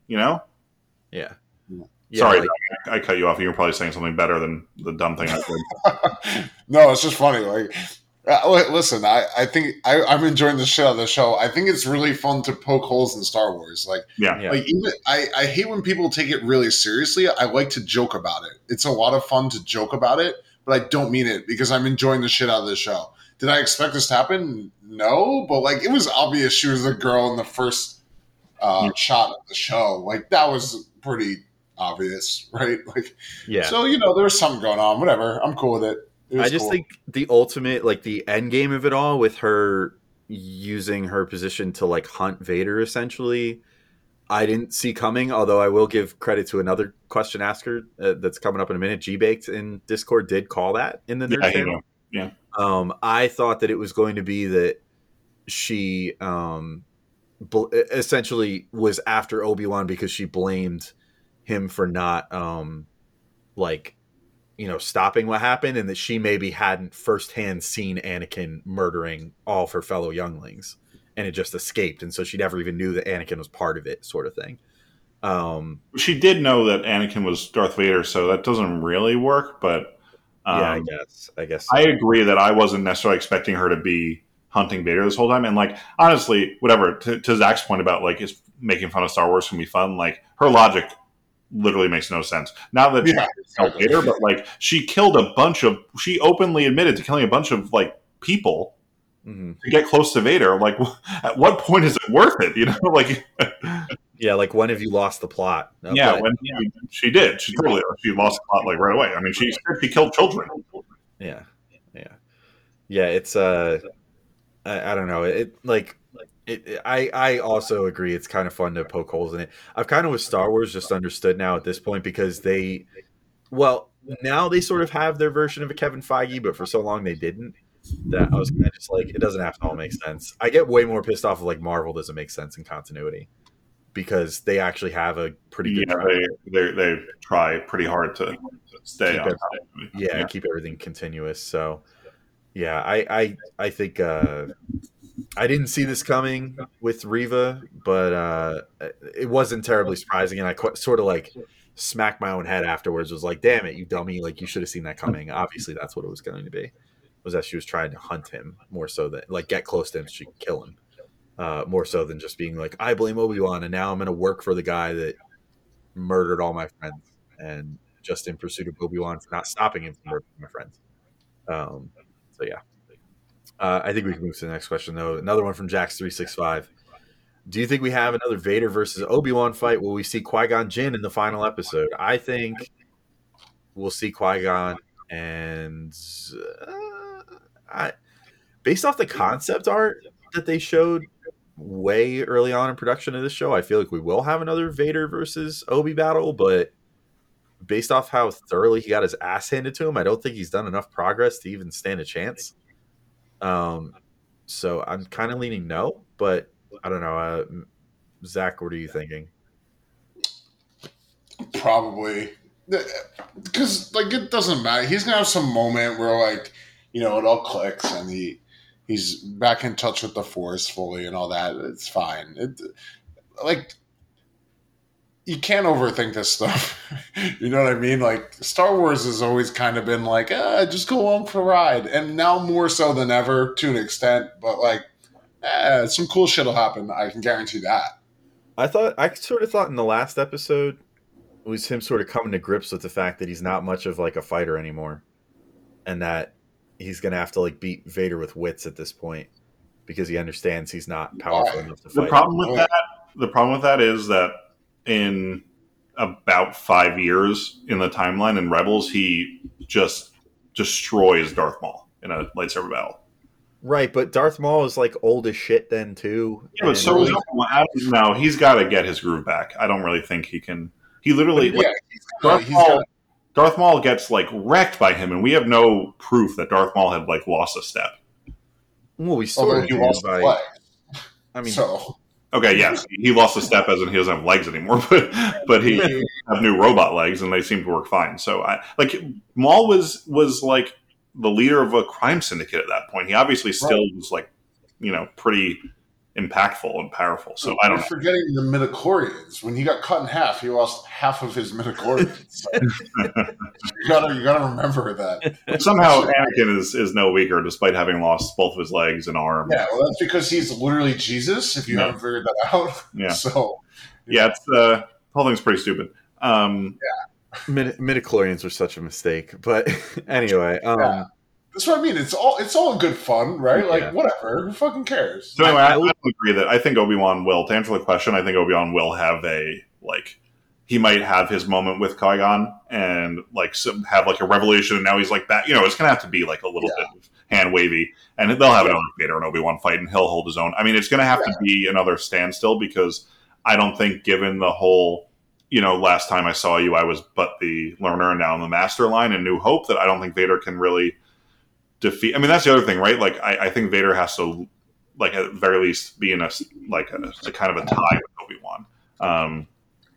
Speaker 5: You know?
Speaker 3: Yeah.
Speaker 5: Sorry,
Speaker 3: like-
Speaker 5: I cut you off. You were probably saying something better than the dumb thing I said.
Speaker 4: No, it's just funny. Like, listen, I think I'm enjoying the shit out of the show. I think it's really fun to poke holes in Star Wars. Like,
Speaker 5: Yeah.
Speaker 3: Yeah.
Speaker 4: like even I hate when people take it really seriously. I like to joke about it. It's a lot of fun to joke about it, but I don't mean it because I'm enjoying the shit out of the show. Did I expect this to happen? No, but like it was obvious she was the girl in the first shot of the show. Like that was pretty obvious, right? Like,
Speaker 3: Yeah.
Speaker 4: So there was something going on. Whatever, I'm cool with it. It was
Speaker 3: I just
Speaker 4: cool.
Speaker 3: think the ultimate, like the end game of it all, with her using her position to like hunt Vader, essentially, I didn't see coming. Although I will give credit to another question asker that's coming up in a minute. G Baked in Discord did call that in the nerd
Speaker 5: Yeah,
Speaker 3: channel.
Speaker 5: Yeah.
Speaker 3: I thought that it was going to be that she essentially was after Obi-Wan because she blamed him for not stopping what happened, and that she maybe hadn't firsthand seen Anakin murdering all of her fellow younglings and it just escaped, and so she never even knew that Anakin was part of it, sort of thing.
Speaker 5: She did know that Anakin was Darth Vader, so that doesn't really work, but
Speaker 3: Yeah, I guess. So.
Speaker 5: I agree that I wasn't necessarily expecting her to be hunting Vader this whole time. And like, honestly, whatever, to Zach's point about like, is making fun of Star Wars can be fun. Like, her logic literally makes no sense. Not that she killed Vader, but like, she openly admitted to killing a bunch of like people to get close to Vader. Like, at what point is it worth it? Like,
Speaker 3: yeah, like when have you lost the plot?
Speaker 5: Yeah, she did. She totally lost the plot like right away. I mean, she killed children.
Speaker 3: Yeah. It's I don't know. I also agree. It's kind of fun to poke holes in it. I've kind of with Star Wars just understood now at this point because now they sort of have their version of a Kevin Feige, but for so long they didn't. That I was kind of just like, it doesn't have to all make sense. I get way more pissed off of like Marvel doesn't make sense in continuity because they actually have a pretty good.
Speaker 5: They try pretty hard to stay on.
Speaker 3: Keep everything continuous. So. Yeah, I think I didn't see this coming with Reva, but it wasn't terribly surprising, and I sort of like smacked my own head afterwards. Was like, "Damn it, you dummy! Like you should have seen that coming." Obviously, that's what it was going to be. Was that she was trying to hunt him more so than like get close to him so she could kill him, more so than just being like, "I blame Obi-Wan, and now I'm going to work for the guy that murdered all my friends," and just in pursuit of Obi-Wan for not stopping him from murdering my friends. So yeah, I think we can move to the next question though. Another one from Jax365. Do you think we have another Vader versus Obi-Wan fight? Will we see Qui-Gon Jinn in the final episode? I think we'll see Qui-Gon, and based off the concept art that they showed way early on in production of this show, I feel like we will have another Vader versus Obi battle, but based off how thoroughly he got his ass handed to him, I don't think he's done enough progress to even stand a chance. So I'm kind of leaning no, but I don't know. Zach, what are you thinking?
Speaker 4: Probably. Because, like, it doesn't matter. He's going to have some moment where, like, it all clicks and he's back in touch with the Force fully and all that. It's fine. You can't overthink this stuff. You know what I mean? Like, Star Wars has always kind of been like, just go on for a ride. And now more so than ever, to an extent. But, like, some cool shit will happen. I can guarantee that.
Speaker 3: I sort of thought in the last episode it was him sort of coming to grips with the fact that he's not much of, like, a fighter anymore. And that he's going to have to, like, beat Vader with wits at this point. Because he understands he's not powerful enough to fight.
Speaker 5: The problem with that is that in about 5 years in the timeline in Rebels, he just destroys Darth Maul in a lightsaber battle.
Speaker 3: Right, but Darth Maul is like old as shit then too.
Speaker 5: Yeah, but so is now he's got to get his groove back. I don't really think he can. He literally, Darth Maul gets like wrecked by him, and we have no proof that Darth Maul had like lost a step.
Speaker 3: Well, we sort of lost
Speaker 4: a leg.
Speaker 3: I mean,
Speaker 5: okay, yes, he lost a step as in he doesn't have legs anymore, but he have new robot legs, and they seem to work fine. So Maul was like the leader of a crime syndicate at that point. He obviously still was like, pretty impactful and powerful. So I don't
Speaker 4: You're
Speaker 5: know.
Speaker 4: forgetting the midichlorians. When he got cut in half, he lost half of his midichlorians. So you gotta remember that.
Speaker 5: But somehow Anakin is no weaker despite having lost both of his legs and arm.
Speaker 4: Yeah, well, that's because he's literally Jesus. If you haven't figured that out,
Speaker 5: Yeah.
Speaker 4: So
Speaker 5: Yeah, it's the whole thing's pretty stupid.
Speaker 3: Midichlorians were such a mistake, but anyway,
Speaker 4: that's what I mean. It's all good fun, right? Like
Speaker 3: Yeah.
Speaker 4: whatever. Who fucking cares?
Speaker 5: So anyway, I don't agree that I think Obi-Wan will, to answer the question, I think Obi-Wan will have he might have his moment with Qui-Gon and have like a revelation, and now he's like that. It's gonna have to be like a little bit of hand wavy, and they'll have another Vader and Obi-Wan fight, and he'll hold his own. I mean, it's gonna have to be another standstill, because I don't think, given the whole, last time I saw you, I was but the learner, and now I'm the master line in New Hope, that I don't think Vader can really defeat. I mean, that's the other thing, right? Like, I think Vader has to, like, at the very least, be in a kind of a tie with Obi-Wan.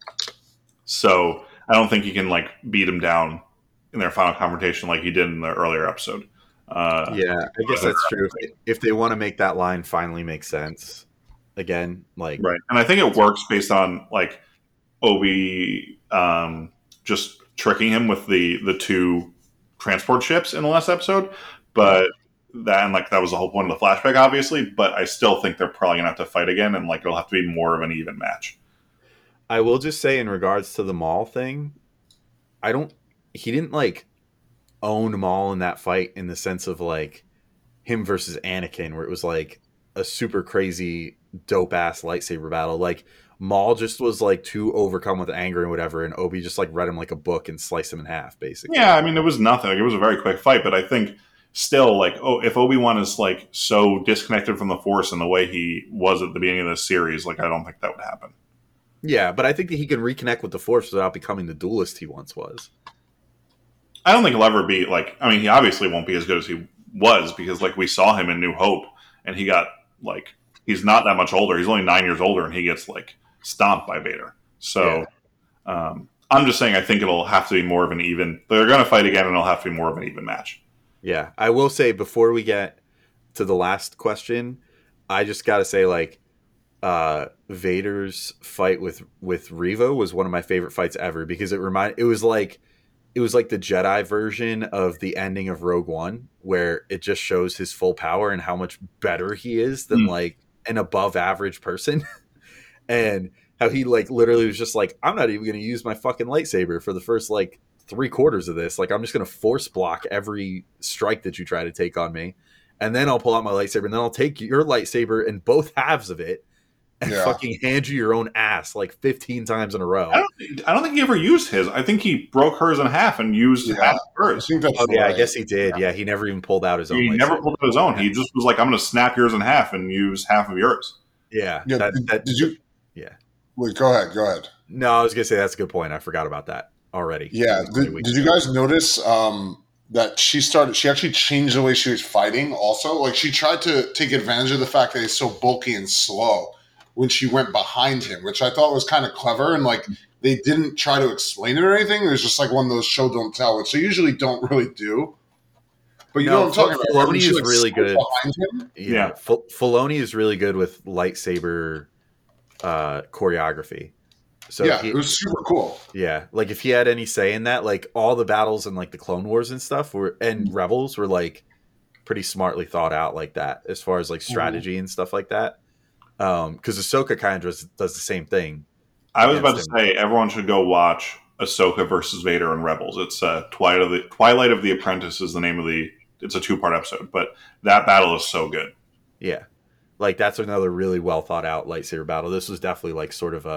Speaker 5: So I don't think he can like beat him down in their final confrontation like he did in the earlier episode.
Speaker 3: I guess that's true. If they want to make that line finally make sense again, like
Speaker 5: right, and I think it works based on like Obi just tricking him with the two transport ships in the last episode, but that was the whole point of the flashback, obviously. But I still think they're probably gonna have to fight again, and like it'll have to be more of an even match.
Speaker 3: I will just say, in regards to the Maul thing, he didn't like own Maul in that fight in the sense of like him versus Anakin, where it was like a super crazy dope ass lightsaber battle. Like Maul just was like too overcome with anger and whatever, and Obi just like read him like a book and sliced him in half, basically.
Speaker 5: Yeah, I mean, it was nothing. Like, it was a very quick fight, but I think still, like, if Obi-Wan is like so disconnected from the Force in the way he was at the beginning of this series, like, I don't think that would happen.
Speaker 3: Yeah, but I think that he can reconnect with the Force without becoming the duelist he once was.
Speaker 5: I don't think he'll ever be like. I mean, he obviously won't be as good as he was, because like we saw him in New Hope, and he got like, he's not that much older. He's only 9 years older, and he gets like stomped by Vader. So I'm just saying, I think it'll have to be more of an even. They're going to fight again, and it'll have to be more of an even match.
Speaker 3: Yeah, I will say, before we get to the last question, I just got to say, like, Vader's fight with Reva was one of my favorite fights ever, because it was like the Jedi version of the ending of Rogue One, where it just shows his full power and how much better he is than like an above average person. And how he like literally was just like, I'm not even going to use my fucking lightsaber for the first like 3/4 of this. Like, I'm just going to force block every strike that you try to take on me, and then I'll pull out my lightsaber, and then I'll take your lightsaber and both halves of it and fucking hand you your own ass like 15 times in a row.
Speaker 5: I don't think he ever used his. I think he broke hers in half and used half of hers.
Speaker 4: I think that's
Speaker 3: I guess he did. Yeah, he never even pulled out his own.
Speaker 5: He never pulled out his own. He just was like, I'm going to snap yours in half and use half of yours.
Speaker 3: Yeah.
Speaker 4: Did you?
Speaker 3: Yeah.
Speaker 4: Wait, go ahead.
Speaker 3: No, I was going to say that's a good point. I forgot about that already.
Speaker 4: Yeah. Did you guys notice that she actually changed the way she was fighting also? Like, she tried to take advantage of the fact that he's so bulky and slow when she went behind him, which I thought was kind of clever. And like, they didn't try to explain it or anything. It was just like one of those show don't tell, which they usually don't really do. But you know what I'm talking about.
Speaker 3: Filoni is really good.
Speaker 4: Behind him.
Speaker 3: Yeah. Filoni is really good with lightsaber choreography. So
Speaker 4: it was super cool.
Speaker 3: Yeah, like if he had any say in that, like all the battles in like the Clone Wars and stuff and Rebels were like pretty smartly thought out like that, as far as like strategy and stuff like that. Because Ahsoka kind of does the same thing.
Speaker 5: I was about to say, everyone should go watch Ahsoka versus Vader and Rebels. It's Twilight of the Apprentice is the name of it's a 2-part episode, but that battle is so good.
Speaker 3: Yeah, like that's another really well thought out lightsaber battle. This was definitely like sort of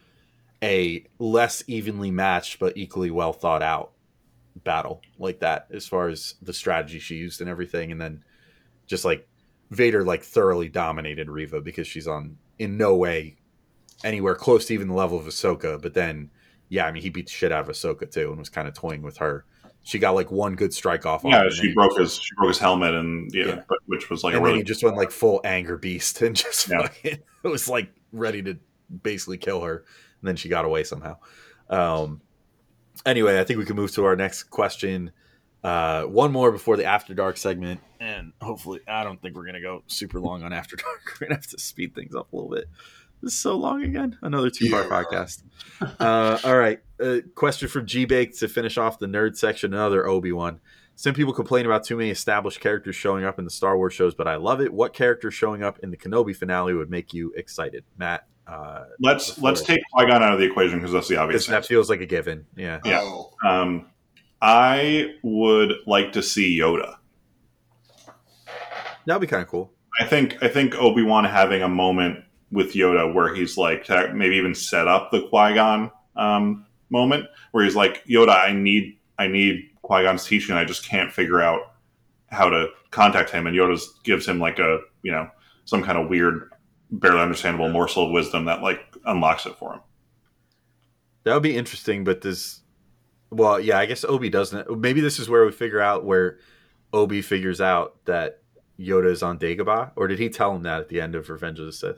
Speaker 3: a less evenly matched but equally well thought out battle like that, as far as the strategy she used and everything. And then just like Vader like thoroughly dominated Reva, because she's in no way anywhere close to even the level of Ahsoka. But then, yeah, I mean, he beat the shit out of Ahsoka too, and was kind of toying with her. She got like one good strike off.
Speaker 5: Yeah, she broke his helmet, and but which was like,
Speaker 3: and then he just went like full anger beast and just fucking, it was like ready to basically kill her, and then she got away somehow. Anyway, I think we can move to our next question. One more before the After Dark segment, and hopefully, I don't think we're gonna go super long on After Dark. We're gonna have to speed things up a little bit. This is so long again. Another 2-part podcast. All right. Question from G-Bake to finish off the nerd section. Another Obi-Wan. Some people complain about too many established characters showing up in the Star Wars shows, but I love it. What character showing up in the Kenobi finale would make you excited, Matt?
Speaker 5: Let's take Qui-Gon out of the equation because that's the obvious.
Speaker 3: That feels like a given. Yeah.
Speaker 5: Yeah.
Speaker 4: Oh.
Speaker 5: I would like to see Yoda.
Speaker 3: That'd be kind of cool.
Speaker 5: I think Obi-Wan having a moment with Yoda where he's like, maybe even set up the Qui-Gon moment where he's like, Yoda, I need Qui-Gon's teaching. I just can't figure out how to contact him. And Yoda gives him like a, some kind of weird, barely understandable morsel of wisdom that like unlocks it for him.
Speaker 3: That would be interesting, but I guess Obi doesn't. Maybe this is where we figure out where Obi figures out that Yoda is on Dagobah, or did he tell him that at the end of Revenge of the Sith?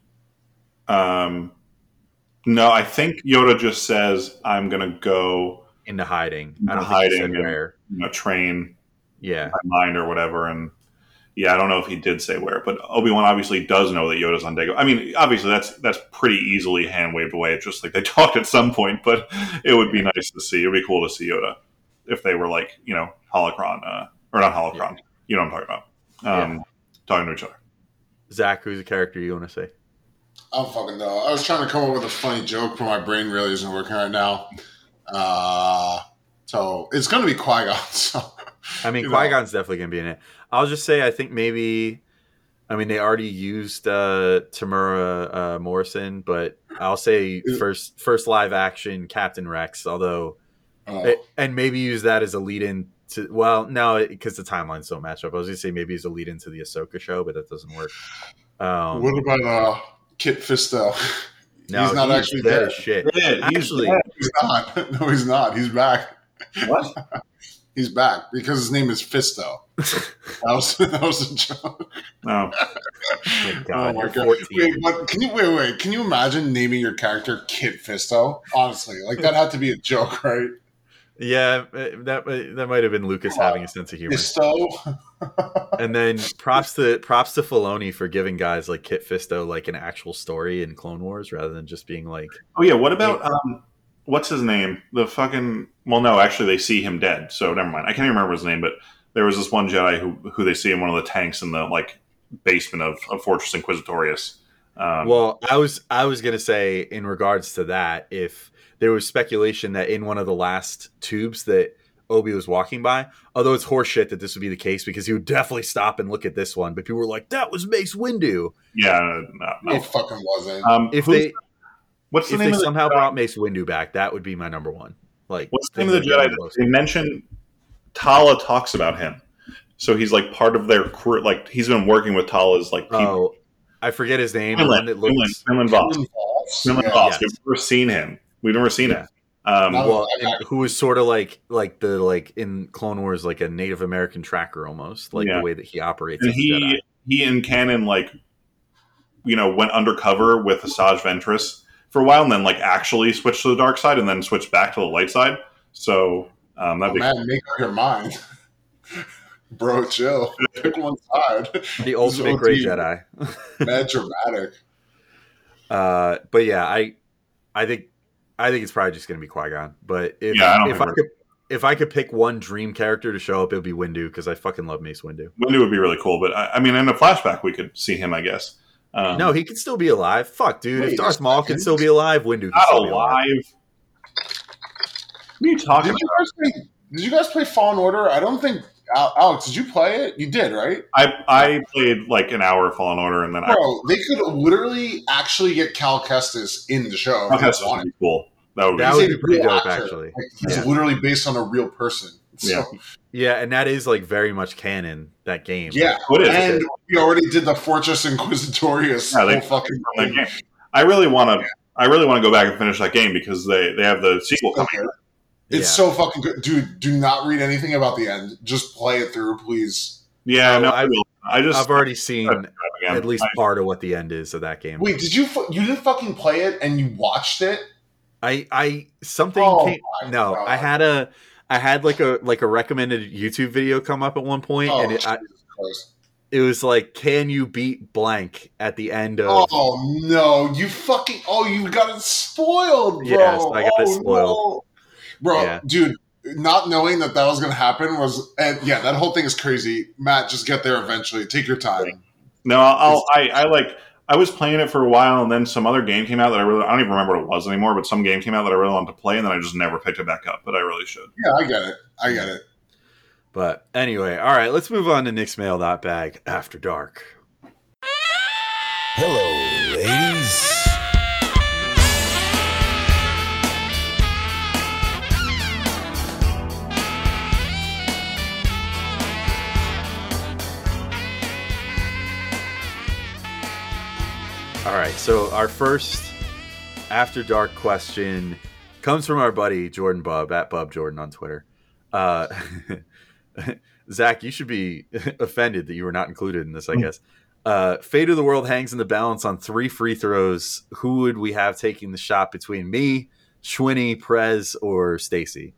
Speaker 5: No, I think Yoda just says, "I'm going to go
Speaker 3: into hiding." I don't
Speaker 5: think
Speaker 3: he said where.
Speaker 5: Train,
Speaker 3: my
Speaker 5: mind or whatever. And I don't know if he did say where, but Obi-Wan obviously does know that Yoda's on Dagobah. I mean, obviously that's pretty easily hand waved away. It's just like they talked at some point, but it would be nice to see. It would be cool to see Yoda if they were like, holocron, or not holocron. Yeah. You know what I'm talking about. Talking to each other.
Speaker 3: Zach, who's a character you want to say?
Speaker 4: I don't fucking know. I was trying to come up with a funny joke, but my brain really isn't working right now. So it's going to be Qui-Gon. So,
Speaker 3: I mean, Qui-Gon's definitely going to be in it. I'll just say I think maybe – I mean, they already used Tamura Morrison, but I'll say first live action Captain Rex, although and maybe use that as a lead-in to – well, no, because the timelines don't match up. I was going to say maybe as a lead-in to the Ahsoka show, but that doesn't work.
Speaker 4: What about Kit Fisto?
Speaker 3: No,
Speaker 4: he's not actually dead.
Speaker 3: Shit.
Speaker 4: He's not. No, he's not. He's back.
Speaker 5: What?
Speaker 4: He's back because his name is Fisto. That was a joke.
Speaker 5: Oh.
Speaker 3: Thank God, you're 14.
Speaker 4: Wait, can you imagine naming your character Kit Fisto? Honestly, like that had to be a joke, right?
Speaker 3: Yeah, that might have been Lucas having a sense of humor.
Speaker 4: Fisto.
Speaker 3: And then props to Filoni for giving guys like Kit Fisto like an actual story in Clone Wars rather than just being like,
Speaker 5: oh yeah, what about what's his name? The fucking no, actually they see him dead, so never mind. I can't even remember his name, but there was this one Jedi who they see in one of the tanks in the like basement of Fortress Inquisitorius.
Speaker 3: Well, I was gonna say in regards to that, if there was speculation that in one of the last tubes that Obi was walking by, although it's horseshit that this would be the case because he would definitely stop and look at this one, but people were like, that was Mace Windu.
Speaker 5: Yeah, no.
Speaker 4: It fucking wasn't.
Speaker 3: If they
Speaker 5: somehow
Speaker 3: brought Mace Windu back, that would be my number one. Like,
Speaker 5: what's the name of the Jedi? They mentioned Tala talks about him, so he's like part of their crew. Like he's been working with Tala's like people.
Speaker 3: Oh, I forget his name.
Speaker 5: Quinlan Voss.
Speaker 3: Yes.
Speaker 5: We've never seen him. We've never seen him.
Speaker 3: Who was sort of like in Clone Wars, like a Native American tracker almost, the way that he operates.
Speaker 5: And he in canon went undercover with Asajj Ventress for a while, and then actually switched to the dark side, and then switched back to the light side. So that'd be cool.
Speaker 4: Make up your mind, bro. Chill. Pick one side.
Speaker 3: The ultimate great Jedi.
Speaker 4: Mad dramatic.
Speaker 3: But yeah, I think it's probably just going to be Qui-Gon. But if I could pick one dream character to show up, it would be Windu because I fucking love Mace Windu.
Speaker 5: Windu would be really cool, but I mean, in a flashback, we could see him, I guess.
Speaker 3: No, he could still be alive. Fuck, dude. If Darth Maul could still be alive, Windu could still be alive.
Speaker 5: What are you talking about?
Speaker 4: Did you guys play Fallen Order? I don't think... Alex, did you play it? You did, right?
Speaker 5: I played an hour of Fallen Order, and then
Speaker 4: they could literally actually get Cal Kestis in the show.
Speaker 5: Cal Kestis would be cool. That would
Speaker 3: be pretty dope, actually.
Speaker 4: He's literally based on a real person. So.
Speaker 3: Yeah, and that is very much canon, that game.
Speaker 4: Yeah, and we already did the Fortress Inquisitorius whole fucking game.
Speaker 5: I really want to go back and finish that game because they have the sequel coming out.
Speaker 4: It's so fucking good. Dude, do not read anything about the end. Just play it through, please.
Speaker 5: Yeah, I will.
Speaker 3: I've already seen at least part of what the end is of that game.
Speaker 4: Wait, you didn't fucking play it and you watched it?
Speaker 3: I had I had like a recommended YouTube video come up at one point,
Speaker 4: Oh,
Speaker 3: and
Speaker 4: Jesus Christ.
Speaker 3: it was like, can you beat blank at the end of?
Speaker 4: Oh no, you fucking! Oh, you got it spoiled, bro.
Speaker 3: Yes, I got it spoiled.
Speaker 4: No. Bro,
Speaker 3: Yeah.
Speaker 4: dude, not knowing that was going to happen was, and yeah, that whole thing is crazy. Matt, just get there eventually. Take your time.
Speaker 5: No, I was playing it for a while, and then some other game came out that I don't even remember what it was anymore, but some game came out that I really wanted to play, and then I just never picked it back up, but I really should.
Speaker 4: Yeah, I get it.
Speaker 3: But anyway, all right, let's move on to Nick's Mail.bag After Dark.
Speaker 1: Hello, ladies.
Speaker 3: All right, so our first After Dark question comes from our buddy Jordan Bub at Bub Jordan on Twitter. Zach, you should be offended that you were not included in this, I guess. Fate of the world hangs in the balance on 3 free throws. Who would we have taking the shot between me, Schwinny, Prez, or Stacy?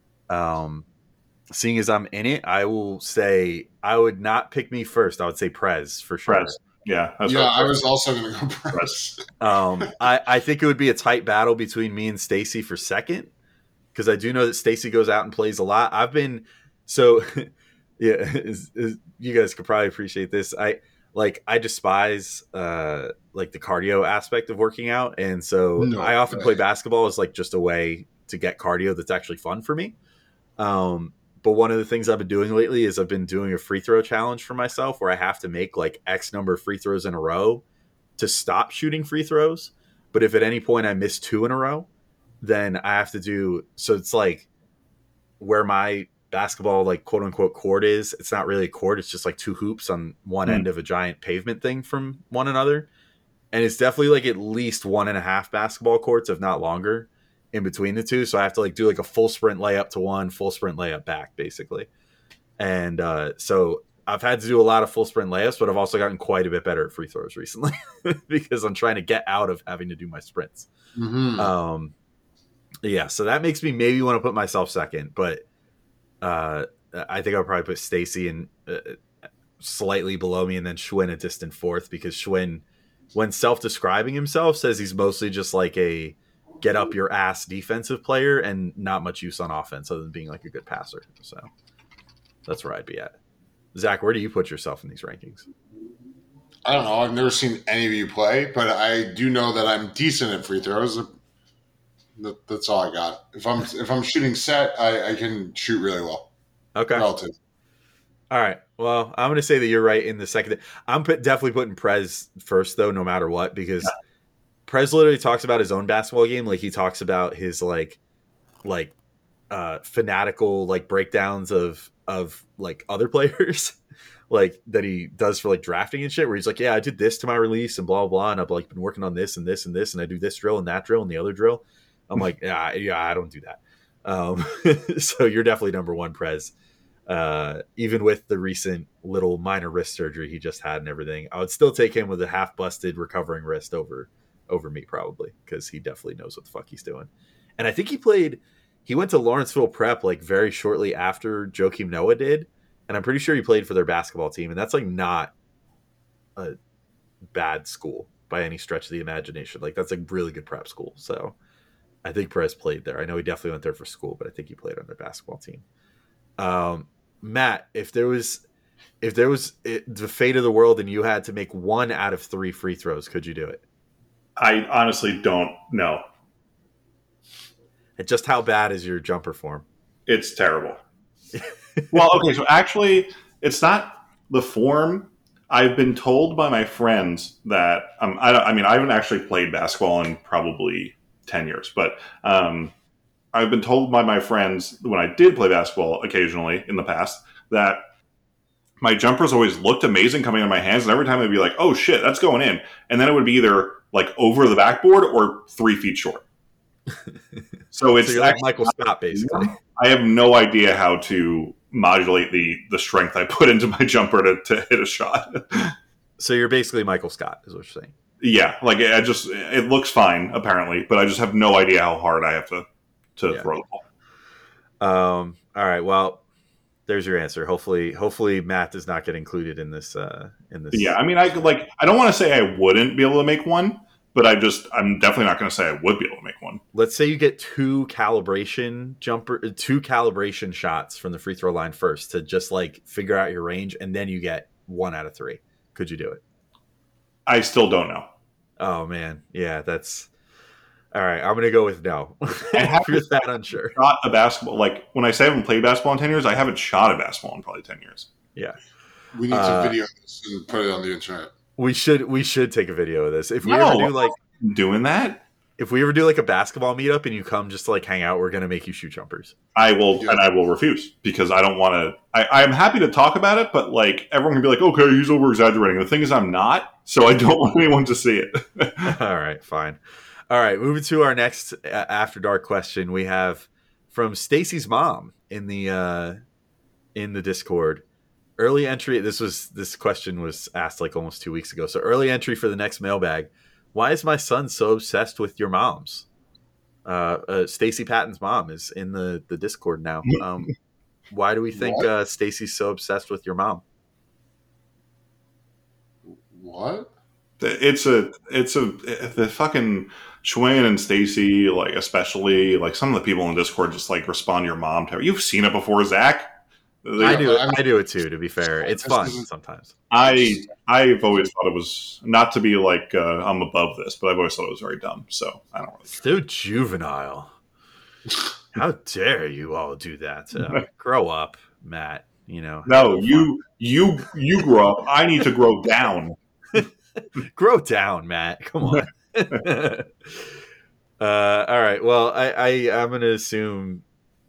Speaker 3: Seeing as I'm in it, I will say I would not pick me first. I would say Prez for sure.
Speaker 5: Prez. Yeah, that's
Speaker 4: Yeah,
Speaker 5: right.
Speaker 4: I was also going to go Prez.
Speaker 3: I think it would be a tight battle between me and Stacy for second, because I do know that Stacy goes out and plays a lot. I've been so yeah. You guys could probably appreciate this. I despise like the cardio aspect of working out, and so I often play basketball as like just a way to get cardio that's actually fun for me. But one of the things I've been doing lately is I've been doing a free throw challenge for myself where I have to make like X number of free throws in a row to stop shooting free throws. But if at any point I miss 2 in a row, then I have to do, so it's like where my basketball like quote unquote court is, it's not really a court, it's just like 2 hoops on one end of a giant pavement thing from one another. And it's definitely like at least 1.5 basketball courts, if not longer, in between the two. So I have to like do like a full sprint layup to one, full sprint layup back, basically. And so I've had to do a lot of full sprint layups, but I've also gotten quite a bit better at free throws recently because I'm trying to get out of having to do my sprints.
Speaker 4: Mm-hmm.
Speaker 3: Yeah, so that makes me maybe want to put myself second, but I think I'll probably put Stacy in slightly below me, and then Schwinn a distant fourth, because Schwinn, when self-describing himself, says he's mostly just like a get up your ass defensive player and not much use on offense other than being like a good passer. So that's where I'd be at. Zach, where do you put yourself in these rankings?
Speaker 4: I don't know. I've never seen any of you play, but I do know that I'm decent at free throws. That's all I got. If I'm shooting set, I can shoot really well.
Speaker 3: Okay.
Speaker 4: Relative.
Speaker 3: All right. Well, I'm going to say that you're right in the second. I'm definitely putting Prez first, though, no matter what, because Prez literally talks about his own basketball game. Like, he talks about his like fanatical like breakdowns of like other players, like that he does for like drafting and shit, where he's like, yeah, I did this to my release and blah, blah, and I've like been working on this and this and this, and I do this drill and that drill and the other drill. I'm like, yeah, I don't do that. So you're definitely number one, Prez. Even with the recent little minor wrist surgery he just had and everything, I would still take him with a half busted recovering wrist over me, probably, because he definitely knows what the fuck he's doing. And I think he went to Lawrenceville Prep like very shortly after Joakim Noah did, and I'm pretty sure he played for their basketball team, and that's like not a bad school by any stretch of the imagination. Like, that's a really good prep school. So I think Perez played there. I know he definitely went there for school, but I think he played on their basketball team. Matt, if there was the fate of the world and you had to make 1 out of 3 free throws, could you do it?
Speaker 5: I honestly don't know.
Speaker 3: And just how bad is your jumper form?
Speaker 5: It's terrible. Well, okay, so actually, it's not the form. I've been told by my friends that I haven't actually played basketball in probably 10 years, but I've been told by my friends when I did play basketball occasionally in the past that my jumpers always looked amazing coming in my hands, and every time they'd be like, oh shit, that's going in. And then it would be either like over the backboard or 3 feet short. So it's
Speaker 3: so you're like Michael Scott, basically.
Speaker 5: I have no idea how to modulate the strength I put into my jumper to hit a shot.
Speaker 3: So you're basically Michael Scott, is what you're saying.
Speaker 5: Yeah, like it looks fine apparently, but I just have no idea how hard I have to throw the ball.
Speaker 3: All right. Well, there's your answer. Hopefully Matt does not get included in this.
Speaker 5: Yeah, I mean, I don't want to say I wouldn't be able to make one, but I'm definitely not going to say I would be able to make one.
Speaker 3: Let's say you get two calibration shots from the free throw line first to just like figure out your range, and then you get 1 out of 3. Could you do it?
Speaker 5: I still don't know.
Speaker 3: Oh man, yeah, that's all right. I'm gonna go with no.
Speaker 5: I have
Speaker 3: If you're that unsure.
Speaker 5: Shot a basketball. Like when I say I haven't played basketball in 10 years, I haven't shot a basketball in probably 10 years.
Speaker 3: Yeah,
Speaker 4: We need to video this and put it on the internet.
Speaker 3: we should take a video of this. If we ever do like
Speaker 5: doing that,
Speaker 3: if we ever do like a basketball meetup and you come just to like hang out, we're gonna make you shoot jumpers.
Speaker 5: I will, and I will refuse because I don't want to. I'm happy to talk about it, but like everyone can be like, okay, he's over exaggerating. The thing is, I'm not, so I don't want anyone to see it.
Speaker 3: All right, fine. All right, moving to our next After Dark question, we have from Stacy's mom in the Discord. Early entry. This question was asked like almost 2 weeks ago. So early entry for the next mailbag. Why is my son so obsessed with your moms? Stacy Patton's mom is in the Discord now. Why do we think Stacy's so obsessed with your mom?
Speaker 4: What?
Speaker 5: It's the fucking Schwinn and Stacy, like especially like some of the people in Discord just like respond to your mom. You've seen it before, Zach.
Speaker 3: I do it too. To be fair, it's fun sometimes.
Speaker 5: I've always thought it was not to be like I'm above this, but I've always thought it was very dumb. So I don't really.
Speaker 3: So juvenile. How dare you all do that? Grow up, Matt. You know.
Speaker 5: No, you grow up. I need to grow down.
Speaker 3: Grow down, Matt. Come on. All right. Well, I'm going to assume.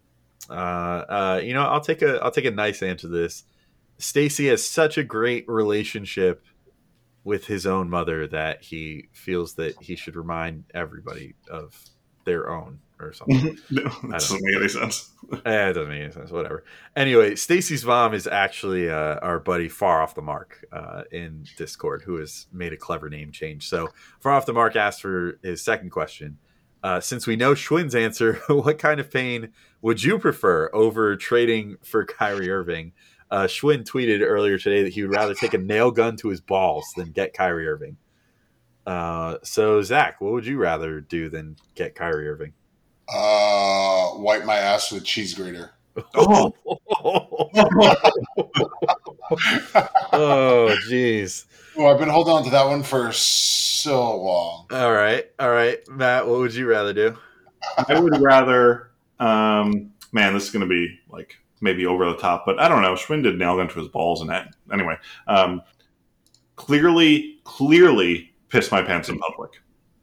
Speaker 3: I'll take a nice answer to this. Stacy has such a great relationship with his own mother that he feels that he should remind everybody of their own or something.
Speaker 5: No, that doesn't make any sense.
Speaker 3: It doesn't make any sense. Whatever. Anyway, Stacy's mom is actually our buddy Far Off the Mark in Discord, who has made a clever name change. So Far Off the Mark asked for his second question. Since we know Schwinn's answer, what kind of pain would you prefer over trading for Kyrie Irving? Schwinn tweeted earlier today that he would rather take a nail gun to his balls than get Kyrie Irving. So, Zach, what would you rather do than get Kyrie Irving?
Speaker 4: Wipe my ass with a cheese grater.
Speaker 5: Oh,
Speaker 3: oh, jeez.
Speaker 4: Oh, I've been holding on to that one for so long.
Speaker 3: All right, Matt. What would you rather do?
Speaker 5: I would rather. Man, this is going to be like maybe over the top, but I don't know. Schwinn did nail gun to his balls, and that anyway. Clearly pissed my pants in public.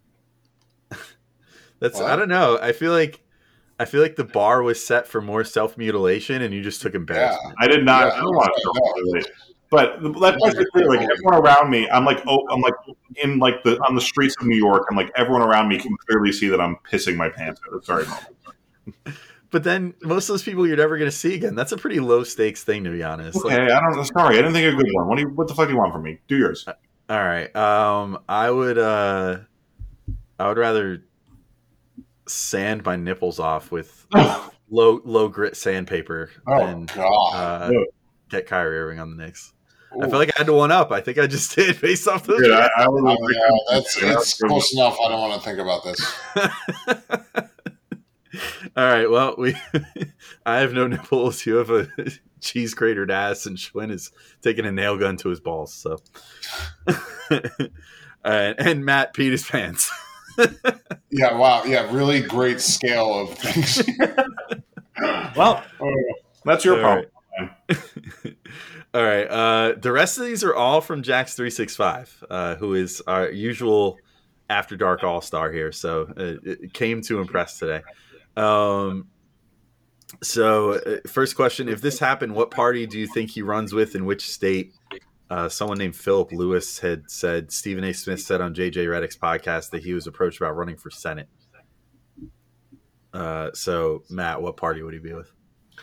Speaker 3: That's
Speaker 4: What?
Speaker 3: I don't know. I feel like the bar was set for more self-mutilation, and you just took embarrassment.
Speaker 5: I did not.
Speaker 4: Yeah,
Speaker 5: I don't want to
Speaker 4: no.
Speaker 5: self-mutilate. But let's be clear. Like everyone around me, I'm like in like on the streets of New York, and like everyone around me can clearly see that I'm pissing my pants at this very moment.
Speaker 3: But then most of those people you're never going to see again. That's a pretty low stakes thing, to be honest.
Speaker 5: Okay, I don't know. Sorry, I didn't think of a good one. What the fuck do you want from me? Do yours.
Speaker 3: All right. I would rather sand my nipples off with low grit sandpaper than
Speaker 4: God.
Speaker 3: get Kyrie Irving on the Knicks. I feel like I had to one up. I think I just did based off those.
Speaker 5: Dude, I would
Speaker 4: It's close enough. I don't want to think about this.
Speaker 3: All right. Well, I have no nipples. You have a cheese cratered ass, and Schwinn is taking a nail gun to his balls. So, and Matt peed his pants.
Speaker 4: Yeah. Wow. Yeah. Really great scale of things.
Speaker 5: Well, that's your
Speaker 3: All
Speaker 5: problem.
Speaker 3: All right. The rest of these are all from Jax365, who is our usual After Dark All-Star here. So it came to impress today. First question, if this happened, what party do you think he runs with in which state? Someone named Philip Lewis had said, Stephen A. Smith said on JJ Redick's podcast that he was approached about running for Senate. So Matt, what party would he be with?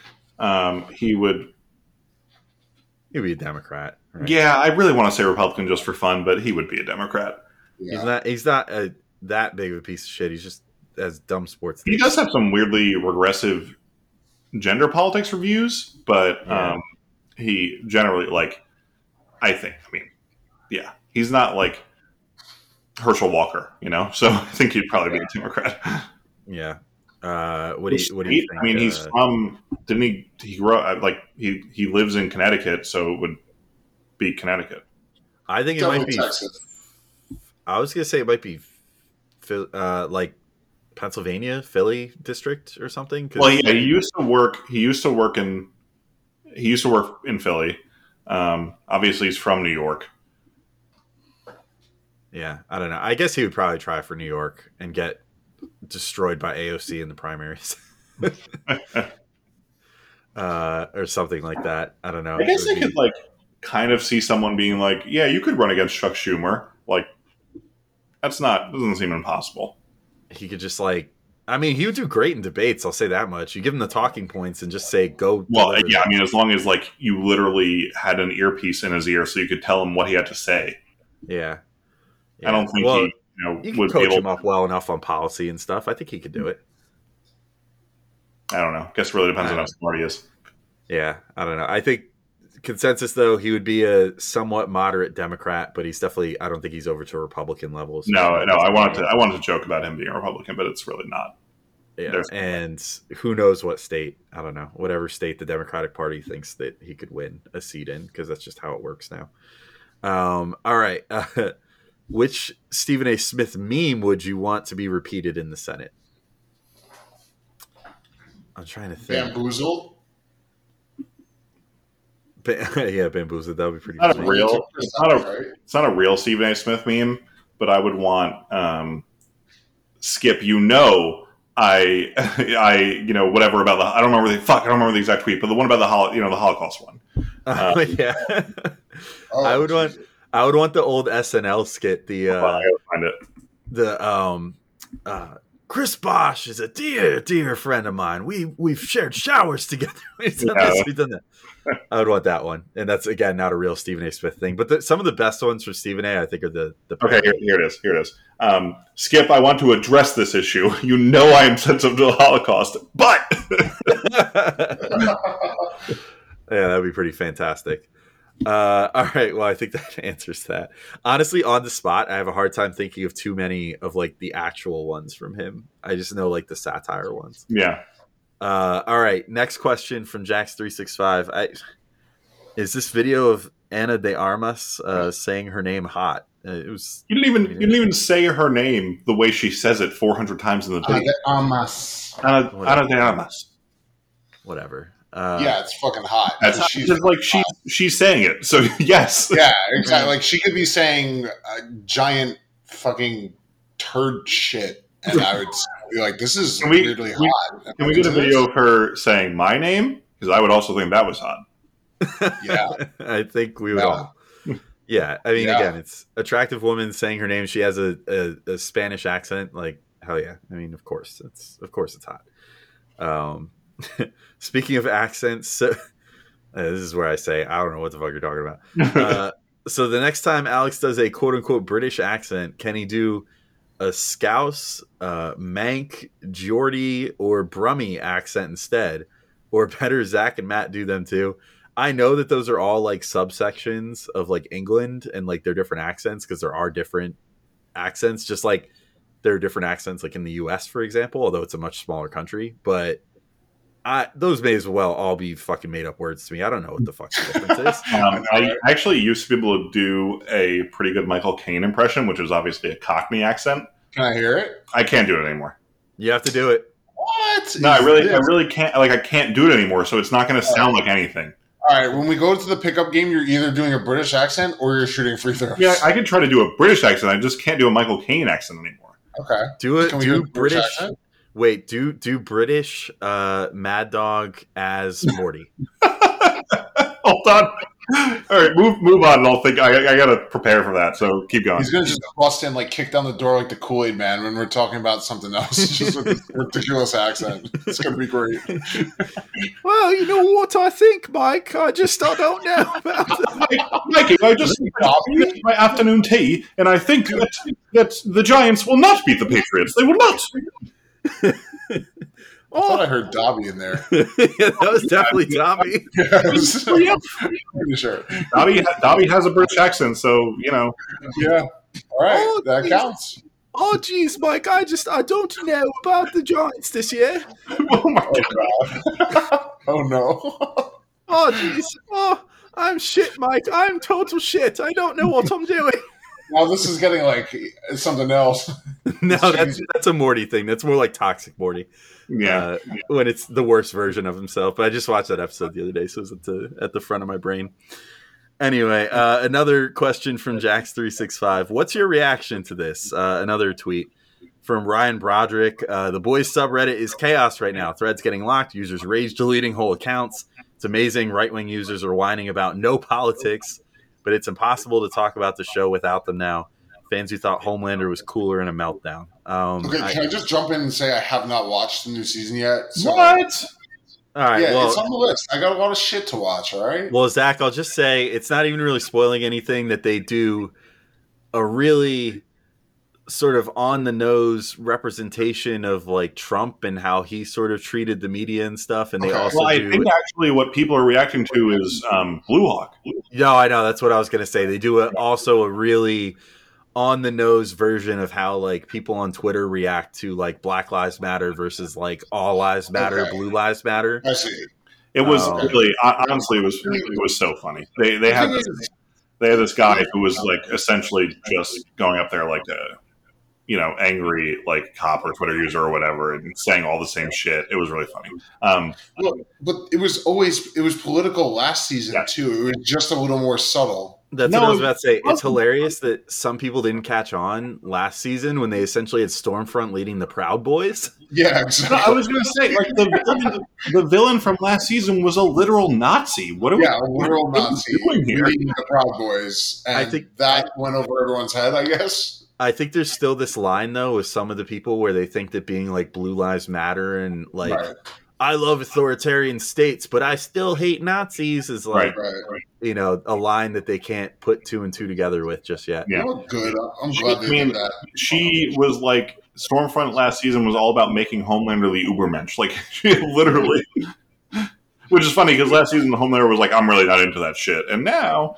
Speaker 3: He'd be a Democrat. Right?
Speaker 5: Yeah, I really want to say Republican just for fun, but he would be a Democrat.
Speaker 4: Yeah.
Speaker 3: He's not that big of a piece of shit. He's just as dumb sports.
Speaker 5: He does have some weirdly regressive gender politics reviews, but he generally he's not like Herschel Walker, so I think he'd probably be a Democrat.
Speaker 3: Yeah. What do you think?
Speaker 5: I mean, he's from. Didn't he grew up he lives in Connecticut, so it would be Connecticut.
Speaker 3: I think it might be
Speaker 4: Texas.
Speaker 3: I was gonna say it might be like Pennsylvania, Philly district or something.
Speaker 5: Well, yeah, he used to work in Philly. Obviously, he's from New York.
Speaker 3: Yeah, I don't know. I guess he would probably try for New York and get destroyed by AOC in the primaries, or something like that. I don't know.
Speaker 5: I guess I could kind of see someone being like, "Yeah, you could run against Chuck Schumer." Like, doesn't seem impossible.
Speaker 3: He could just he would do great in debates. I'll say that much. You give him the talking points and just say, "Go."
Speaker 5: Well, yeah, I mean, as long as you literally had an earpiece in his ear so you could tell him what he had to say.
Speaker 3: Yeah.
Speaker 5: I don't think
Speaker 3: you could coach him up well enough on policy and stuff. I think he could do it.
Speaker 5: I don't know. I guess it really depends on how smart he is.
Speaker 3: Yeah, I don't know. I think consensus, though, he would be a somewhat moderate Democrat, but he's definitely. I don't think he's over to Republican levels.
Speaker 5: No. I wanted to joke about him being a Republican, but it's really not.
Speaker 3: Yeah, and who knows what state? I don't know. Whatever state the Democratic Party thinks that he could win a seat in, because that's just how it works now. All right. Which Stephen A. Smith meme would you want to be repeated in the Senate? I'm trying to think.
Speaker 4: Bamboozled?
Speaker 3: Yeah, bamboozled. That would be pretty
Speaker 5: It's
Speaker 3: funny.
Speaker 5: It's not a real Stephen A. Smith meme, but I would want Skip, I whatever about I don't remember the exact tweet, but the one about the Holocaust one.
Speaker 3: Yeah. I would want the old SNL skit. I gotta find it. Chris Bosch is a dear friend of mine. We've shared showers together. We've done that. I would want that one, and that's again not a real Stephen A. Smith thing. But some of the best ones for Stephen A. I think are the.
Speaker 5: Okay, here it is. Skip, I want to address this issue. I am sensitive to the Holocaust, but
Speaker 3: yeah, that'd be pretty fantastic. All right. Well, I think that answers that. Honestly, on the spot, I have a hard time thinking of too many of the actual ones from him. I just know the satire ones.
Speaker 5: Yeah.
Speaker 3: All right. Next question from Jax365. Is this video of Ana de Armas saying her name hot? It was. You
Speaker 5: didn't even say her name the way she says it 400 times in the video.
Speaker 4: Ana de Armas.
Speaker 3: Whatever.
Speaker 4: Yeah, it's fucking hot.
Speaker 5: She's saying it, so yes.
Speaker 4: Yeah, exactly. She could be saying giant fucking turd shit, and I would be like, "This is weirdly hot."
Speaker 5: Can we get a video of her saying my name? Because I would also think that was hot.
Speaker 4: Yeah,
Speaker 3: I think we would all. Yeah, I mean, again, it's attractive woman saying her name. She has a Spanish accent. Hell yeah. I mean, of course it's hot. Speaking of accents, this is where I say I don't know what the fuck you're talking about. So the next time Alex does a quote unquote British accent, can he do a Scouse, Manc, Geordie, or Brummie accent instead? Or better, Zach and Matt do them too. I know that those are all subsections of England and their different accents, because there are different accents, just like there are different accents in the US, for example, although it's a much smaller country. But those may as well all be fucking made up words to me. I don't know what the fuck the difference is.
Speaker 5: I actually used to be able to do a pretty good Michael Caine impression, which is obviously a Cockney accent.
Speaker 4: Can I hear it?
Speaker 5: I can't do it anymore.
Speaker 3: You have to do it.
Speaker 4: What?
Speaker 5: No, I really can't. I can't do it anymore, so it's not going to sound like anything.
Speaker 4: All right, when we go to the pickup game, you're either doing a British accent or you're shooting free throws.
Speaker 5: Yeah, I can try to do a British accent. I just can't do a Michael Caine accent anymore.
Speaker 4: Okay.
Speaker 3: Do British accent? Wait, do British Mad Dog as Morty.
Speaker 5: Hold on. All right, move on. And I'll think. I got to prepare for that. So keep going.
Speaker 4: He's gonna just bust in, kick down the door like the Kool-Aid Man when we're talking about something else, just with this ridiculous accent. It's gonna be great.
Speaker 2: Well, you know what I think, Mike. I don't know about
Speaker 5: Mikey, I just had my afternoon tea, and I think that the Giants will not beat the Patriots. They will not.
Speaker 4: I thought I heard Dobby in there.
Speaker 3: Yeah, that was definitely Dobby.
Speaker 4: Yes. Pretty sure.
Speaker 5: Dobby has a British accent, so
Speaker 4: Yeah. All right,
Speaker 2: Oh,
Speaker 4: that
Speaker 2: geez.
Speaker 4: counts.
Speaker 2: Oh, geez, Mike, I don't know about the Giants this year.
Speaker 5: oh my
Speaker 4: Oh god. Oh no.
Speaker 2: Oh, jeez. Oh, I'm shit, Mike. I'm total shit. I don't know what I'm doing.
Speaker 4: Now this is getting like something else.
Speaker 3: No, that's a Morty thing. That's more like toxic Morty.
Speaker 5: Yeah.
Speaker 3: When it's the worst version of himself. But I just watched that episode the other day, so it's at the front of my brain. Anyway, another question from Jax365. What's your reaction to this? Another tweet from Ryan Broderick. The boys subreddit is chaos right now. Threads getting locked. Users rage deleting whole accounts. It's amazing. Right-wing users are whining about no politics, but it's impossible to talk about the show without them now. Fans who thought Homelander was cooler in a meltdown.
Speaker 4: Okay, can I just jump in and say I have not watched the new season yet? So,
Speaker 5: What?
Speaker 3: All right,
Speaker 4: Yeah,
Speaker 3: well,
Speaker 4: it's on the list. I got a lot of shit to watch, all right?
Speaker 3: well, Zach, I'll just say it's not even really spoiling anything that they do a really sort of on the nose representation of like Trump and how he sort of treated the media and stuff. And they
Speaker 4: Okay.
Speaker 3: also
Speaker 5: Well, I
Speaker 3: do.
Speaker 5: think actually what people are reacting to is Blue Hawk.
Speaker 3: No, I know that's what I was going to say. They do also a really on the nose version of how like people on Twitter react to like Black Lives Matter versus like All Lives Matter,
Speaker 4: Okay.
Speaker 3: Blue Lives Matter.
Speaker 4: I see.
Speaker 5: It was
Speaker 3: Oh.
Speaker 5: really, honestly, it was so funny. They had this guy who was like essentially just going up there like a angry like cop or Twitter user or whatever and saying all the same shit. It was really funny.
Speaker 4: Well, but it was political last season
Speaker 5: Yeah.
Speaker 4: too. It was just a little more subtle.
Speaker 3: That's
Speaker 5: No,
Speaker 3: what I was about to say. It's
Speaker 5: wasn't.
Speaker 3: hilarious that some people didn't catch on last season when they essentially had Stormfront leading the Proud Boys.
Speaker 4: Yeah,
Speaker 5: No,
Speaker 4: exactly.
Speaker 5: I was going to say like the villain from last season was a literal Nazi. What are we?
Speaker 4: Yeah, a literal
Speaker 5: what are we
Speaker 4: Nazi
Speaker 5: doing here?
Speaker 4: leading the Proud Boys, and
Speaker 3: I think-
Speaker 4: that went over everyone's head. I guess.
Speaker 3: I think there's still this line though with some of the people where they think that being like Blue Lives Matter and like
Speaker 4: Right.
Speaker 3: I love authoritarian states, but I still hate Nazis is like
Speaker 4: Right.
Speaker 3: a line that they can't put two and two together with just yet.
Speaker 5: Yeah.
Speaker 4: You know, good. I'm glad they did that.
Speaker 5: She was like Stormfront last season was all about making Homelander the Ubermensch. Like she literally, which is funny because last season the Homelander was like, I'm really not into that shit, and now,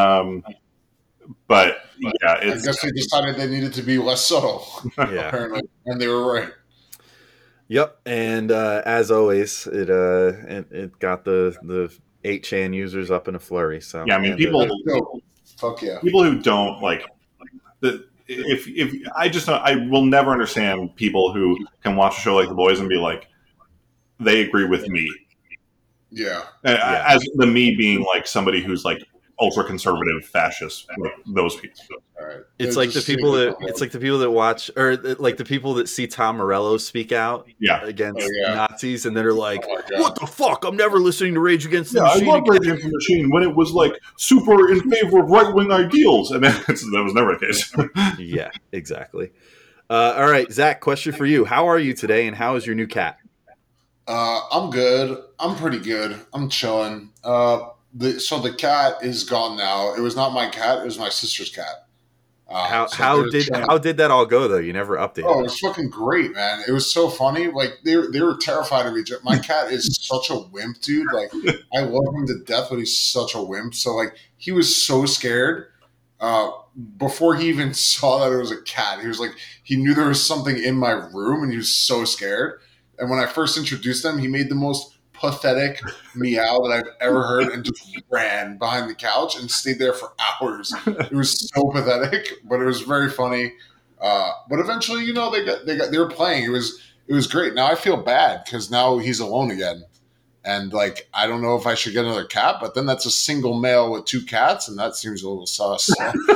Speaker 5: but yeah,
Speaker 4: I
Speaker 5: it's
Speaker 4: guess they decided they needed to be less subtle,
Speaker 3: Yeah.
Speaker 4: apparently, and they were right.
Speaker 3: Yep. And as always, it got the 8chan users up in a flurry. So
Speaker 5: yeah. I mean,
Speaker 3: and,
Speaker 5: people
Speaker 4: So, fuck yeah.
Speaker 5: people who don't like the. If I just I will never understand people who can watch a show like The Boys and be like, they agree with me.
Speaker 4: Yeah.
Speaker 5: As the me being like somebody who's like ultra conservative fascist, like those people.
Speaker 4: All right.
Speaker 3: It's
Speaker 4: They're
Speaker 3: like the
Speaker 4: just
Speaker 3: people
Speaker 4: super
Speaker 3: that it's like the people that watch or like the people that see Tom Morello speak out
Speaker 5: Yeah.
Speaker 3: against
Speaker 4: Oh, yeah.
Speaker 3: Nazis and then are like,
Speaker 4: Oh, my God.
Speaker 3: "What the fuck? I'm never listening to Rage Against the
Speaker 5: Yeah, I
Speaker 3: Machine."
Speaker 5: love
Speaker 3: again."
Speaker 5: Rage Against the Machine when it was like super in favor of right wing ideals, and that was never the case.
Speaker 3: Yeah, exactly. All right, Zach. Question for you: how are you today, and how is your new cat?
Speaker 4: I'm good. I'm pretty good. I'm chilling. So the cat is gone now. It was not my cat. It was my sister's cat.
Speaker 3: How
Speaker 4: so
Speaker 3: how
Speaker 4: they're
Speaker 3: did
Speaker 4: chilling.
Speaker 3: how did that all go though? You never updated.
Speaker 4: Oh, it was fucking great, man. It was so funny. Like they were terrified of each other. My cat is such a wimp, dude. Like I love him to death, but he's such a wimp. So like he was so scared before he even saw that it was a cat. He was like he knew there was something in my room, and he was so scared. And when I first introduced him, he made the most pathetic meow that I've ever heard, and just ran behind the couch and stayed there for hours. It was so pathetic, but it was very funny. But eventually, they were playing. It was great. Now I feel bad because now he's alone again, and like I don't know if I should get another cat. But then that's a single male with two cats, and that seems a little sus.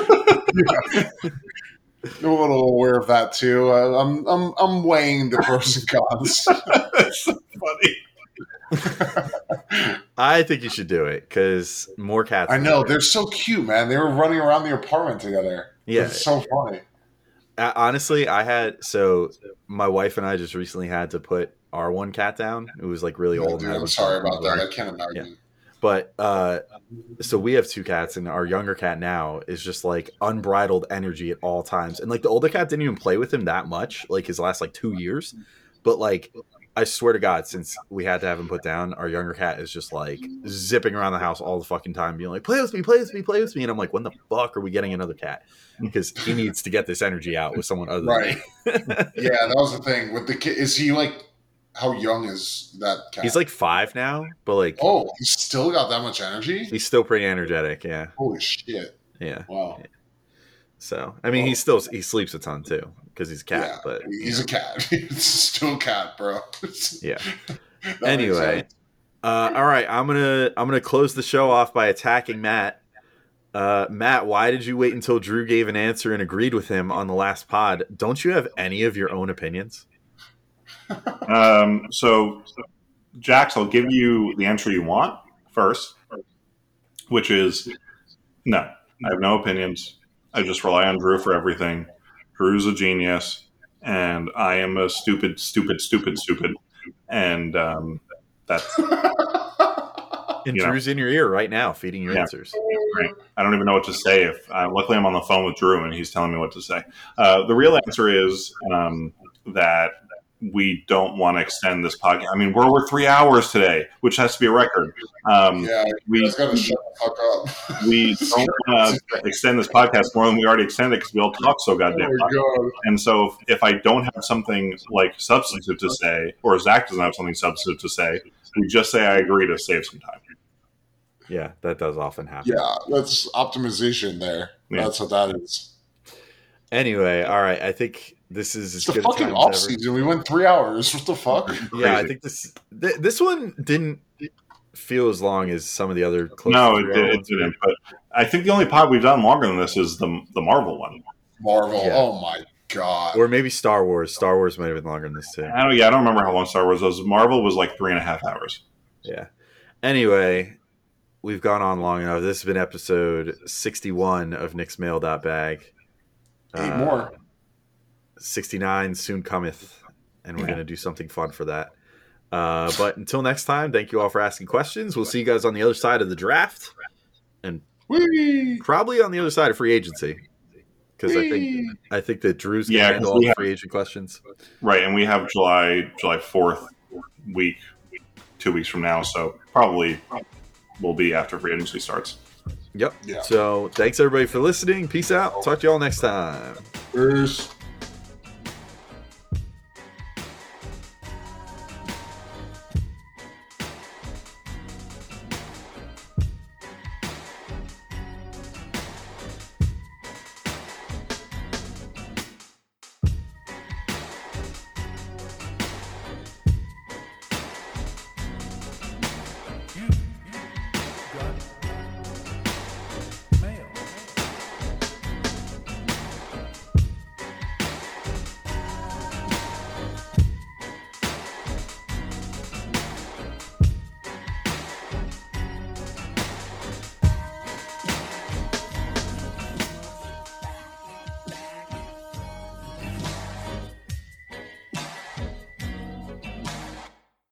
Speaker 4: I'm a little aware of that too. I'm weighing the pros and cons.
Speaker 5: That's so funny.
Speaker 3: I think you should do it because more cats.
Speaker 4: I know they're so cute, man. They were running around the apartment together.
Speaker 3: Yeah.
Speaker 4: It's so funny.
Speaker 3: Honestly, my wife and I just recently had to put our one cat down. It was like really old.
Speaker 4: Dude,
Speaker 3: and
Speaker 4: I'm
Speaker 3: was
Speaker 4: sorry
Speaker 3: fucking
Speaker 4: about that.
Speaker 3: bored.
Speaker 4: I can't imagine.
Speaker 3: But so we have two cats, and our younger cat now is just like unbridled energy at all times. And like the older cat didn't even play with him that much, like his last like 2 years. But like I swear to God, since we had to have him put down, our younger cat is just like zipping around the house all the fucking time, being like, play with me, play with me, play with me. And I'm like, when the fuck are we getting another cat? Because he needs to get this energy out with someone other than me.
Speaker 4: Yeah, that was the thing. With the kid, is he like, how young is that cat?
Speaker 3: He's like 5 now, but like,
Speaker 4: oh, he's still got that much energy?
Speaker 3: he's still pretty energetic. Yeah.
Speaker 4: Holy shit.
Speaker 3: Yeah.
Speaker 4: Wow.
Speaker 3: Yeah. So, I mean, he sleeps a ton too because he's a cat,
Speaker 4: Yeah,
Speaker 3: but
Speaker 4: he's a cat. He's still a cat, bro.
Speaker 3: yeah.
Speaker 4: That
Speaker 3: Anyway,
Speaker 4: makes sense.
Speaker 3: all right, I'm gonna close the show off by attacking Matt. Matt, why did you wait until Drew gave an answer and agreed with him on the last pod? Don't you have any of your own opinions?
Speaker 5: So, Jax, I'll give you the answer you want first, which is no. I have no opinions. I just rely on Drew for everything. Drew's a genius, and I am a stupid. And that's
Speaker 3: And Drew's in your ear right now, feeding your
Speaker 5: Yeah.
Speaker 3: answers.
Speaker 5: right. I don't even know what to say. If luckily I'm on the phone with Drew, and he's telling me what to say. The real answer is that we don't want to extend this podcast. I mean, we're over 3 hours today, which has to be a record.
Speaker 4: Yeah,
Speaker 5: we
Speaker 4: he's got to shut the fuck up.
Speaker 5: we don't want to extend this podcast more than we already extended because we all talk so goddamn
Speaker 4: Oh my
Speaker 5: much.
Speaker 4: god.
Speaker 5: And so if I don't have something like substantive to say, or Zach doesn't have something substantive to say, we just say I agree to save some time.
Speaker 3: Yeah, that does often happen.
Speaker 4: Yeah, that's optimization there.
Speaker 5: Yeah.
Speaker 4: That's what that is.
Speaker 3: Anyway, all right, I think this is as
Speaker 4: It's the
Speaker 3: good a
Speaker 4: fucking
Speaker 3: time
Speaker 4: off
Speaker 3: as ever.
Speaker 4: season. We went 3 hours. What the fuck?
Speaker 3: Yeah, I
Speaker 5: Crazy.
Speaker 3: think this one didn't feel as long as some of the other close
Speaker 5: No,
Speaker 3: to
Speaker 5: it
Speaker 3: 3
Speaker 5: did-
Speaker 3: hour
Speaker 5: it
Speaker 3: ones.
Speaker 5: didn't. But I think the only pod we've done longer than this is the Marvel one.
Speaker 4: Marvel.
Speaker 3: Yeah.
Speaker 4: Oh my god.
Speaker 3: Or maybe Star Wars. Star Wars might have been longer than this too.
Speaker 5: I don't remember how long Star Wars was. Marvel was like 3.5 hours.
Speaker 3: Yeah. Anyway, we've gone on long enough. This has been episode 61 of Nick's Mail.bag.
Speaker 4: 8 more.
Speaker 3: 69 soon cometh, and we're going to do something fun for that. But until next time, thank you all for asking questions. We'll see you guys on the other side of the draft, and
Speaker 4: Whee!
Speaker 3: probably on the other side of free agency, because
Speaker 4: Whee!
Speaker 3: I think that Drew's going to
Speaker 5: Yeah,
Speaker 3: handle
Speaker 5: 'cause
Speaker 3: all
Speaker 5: we
Speaker 3: the
Speaker 5: have-
Speaker 3: free agent questions.
Speaker 5: Right, and we have July 4th week, 2 weeks from now, so probably will be after free agency starts.
Speaker 3: Yep.
Speaker 4: Yeah.
Speaker 3: So thanks everybody for listening. Peace out. Talk to y'all next time.
Speaker 4: Peace.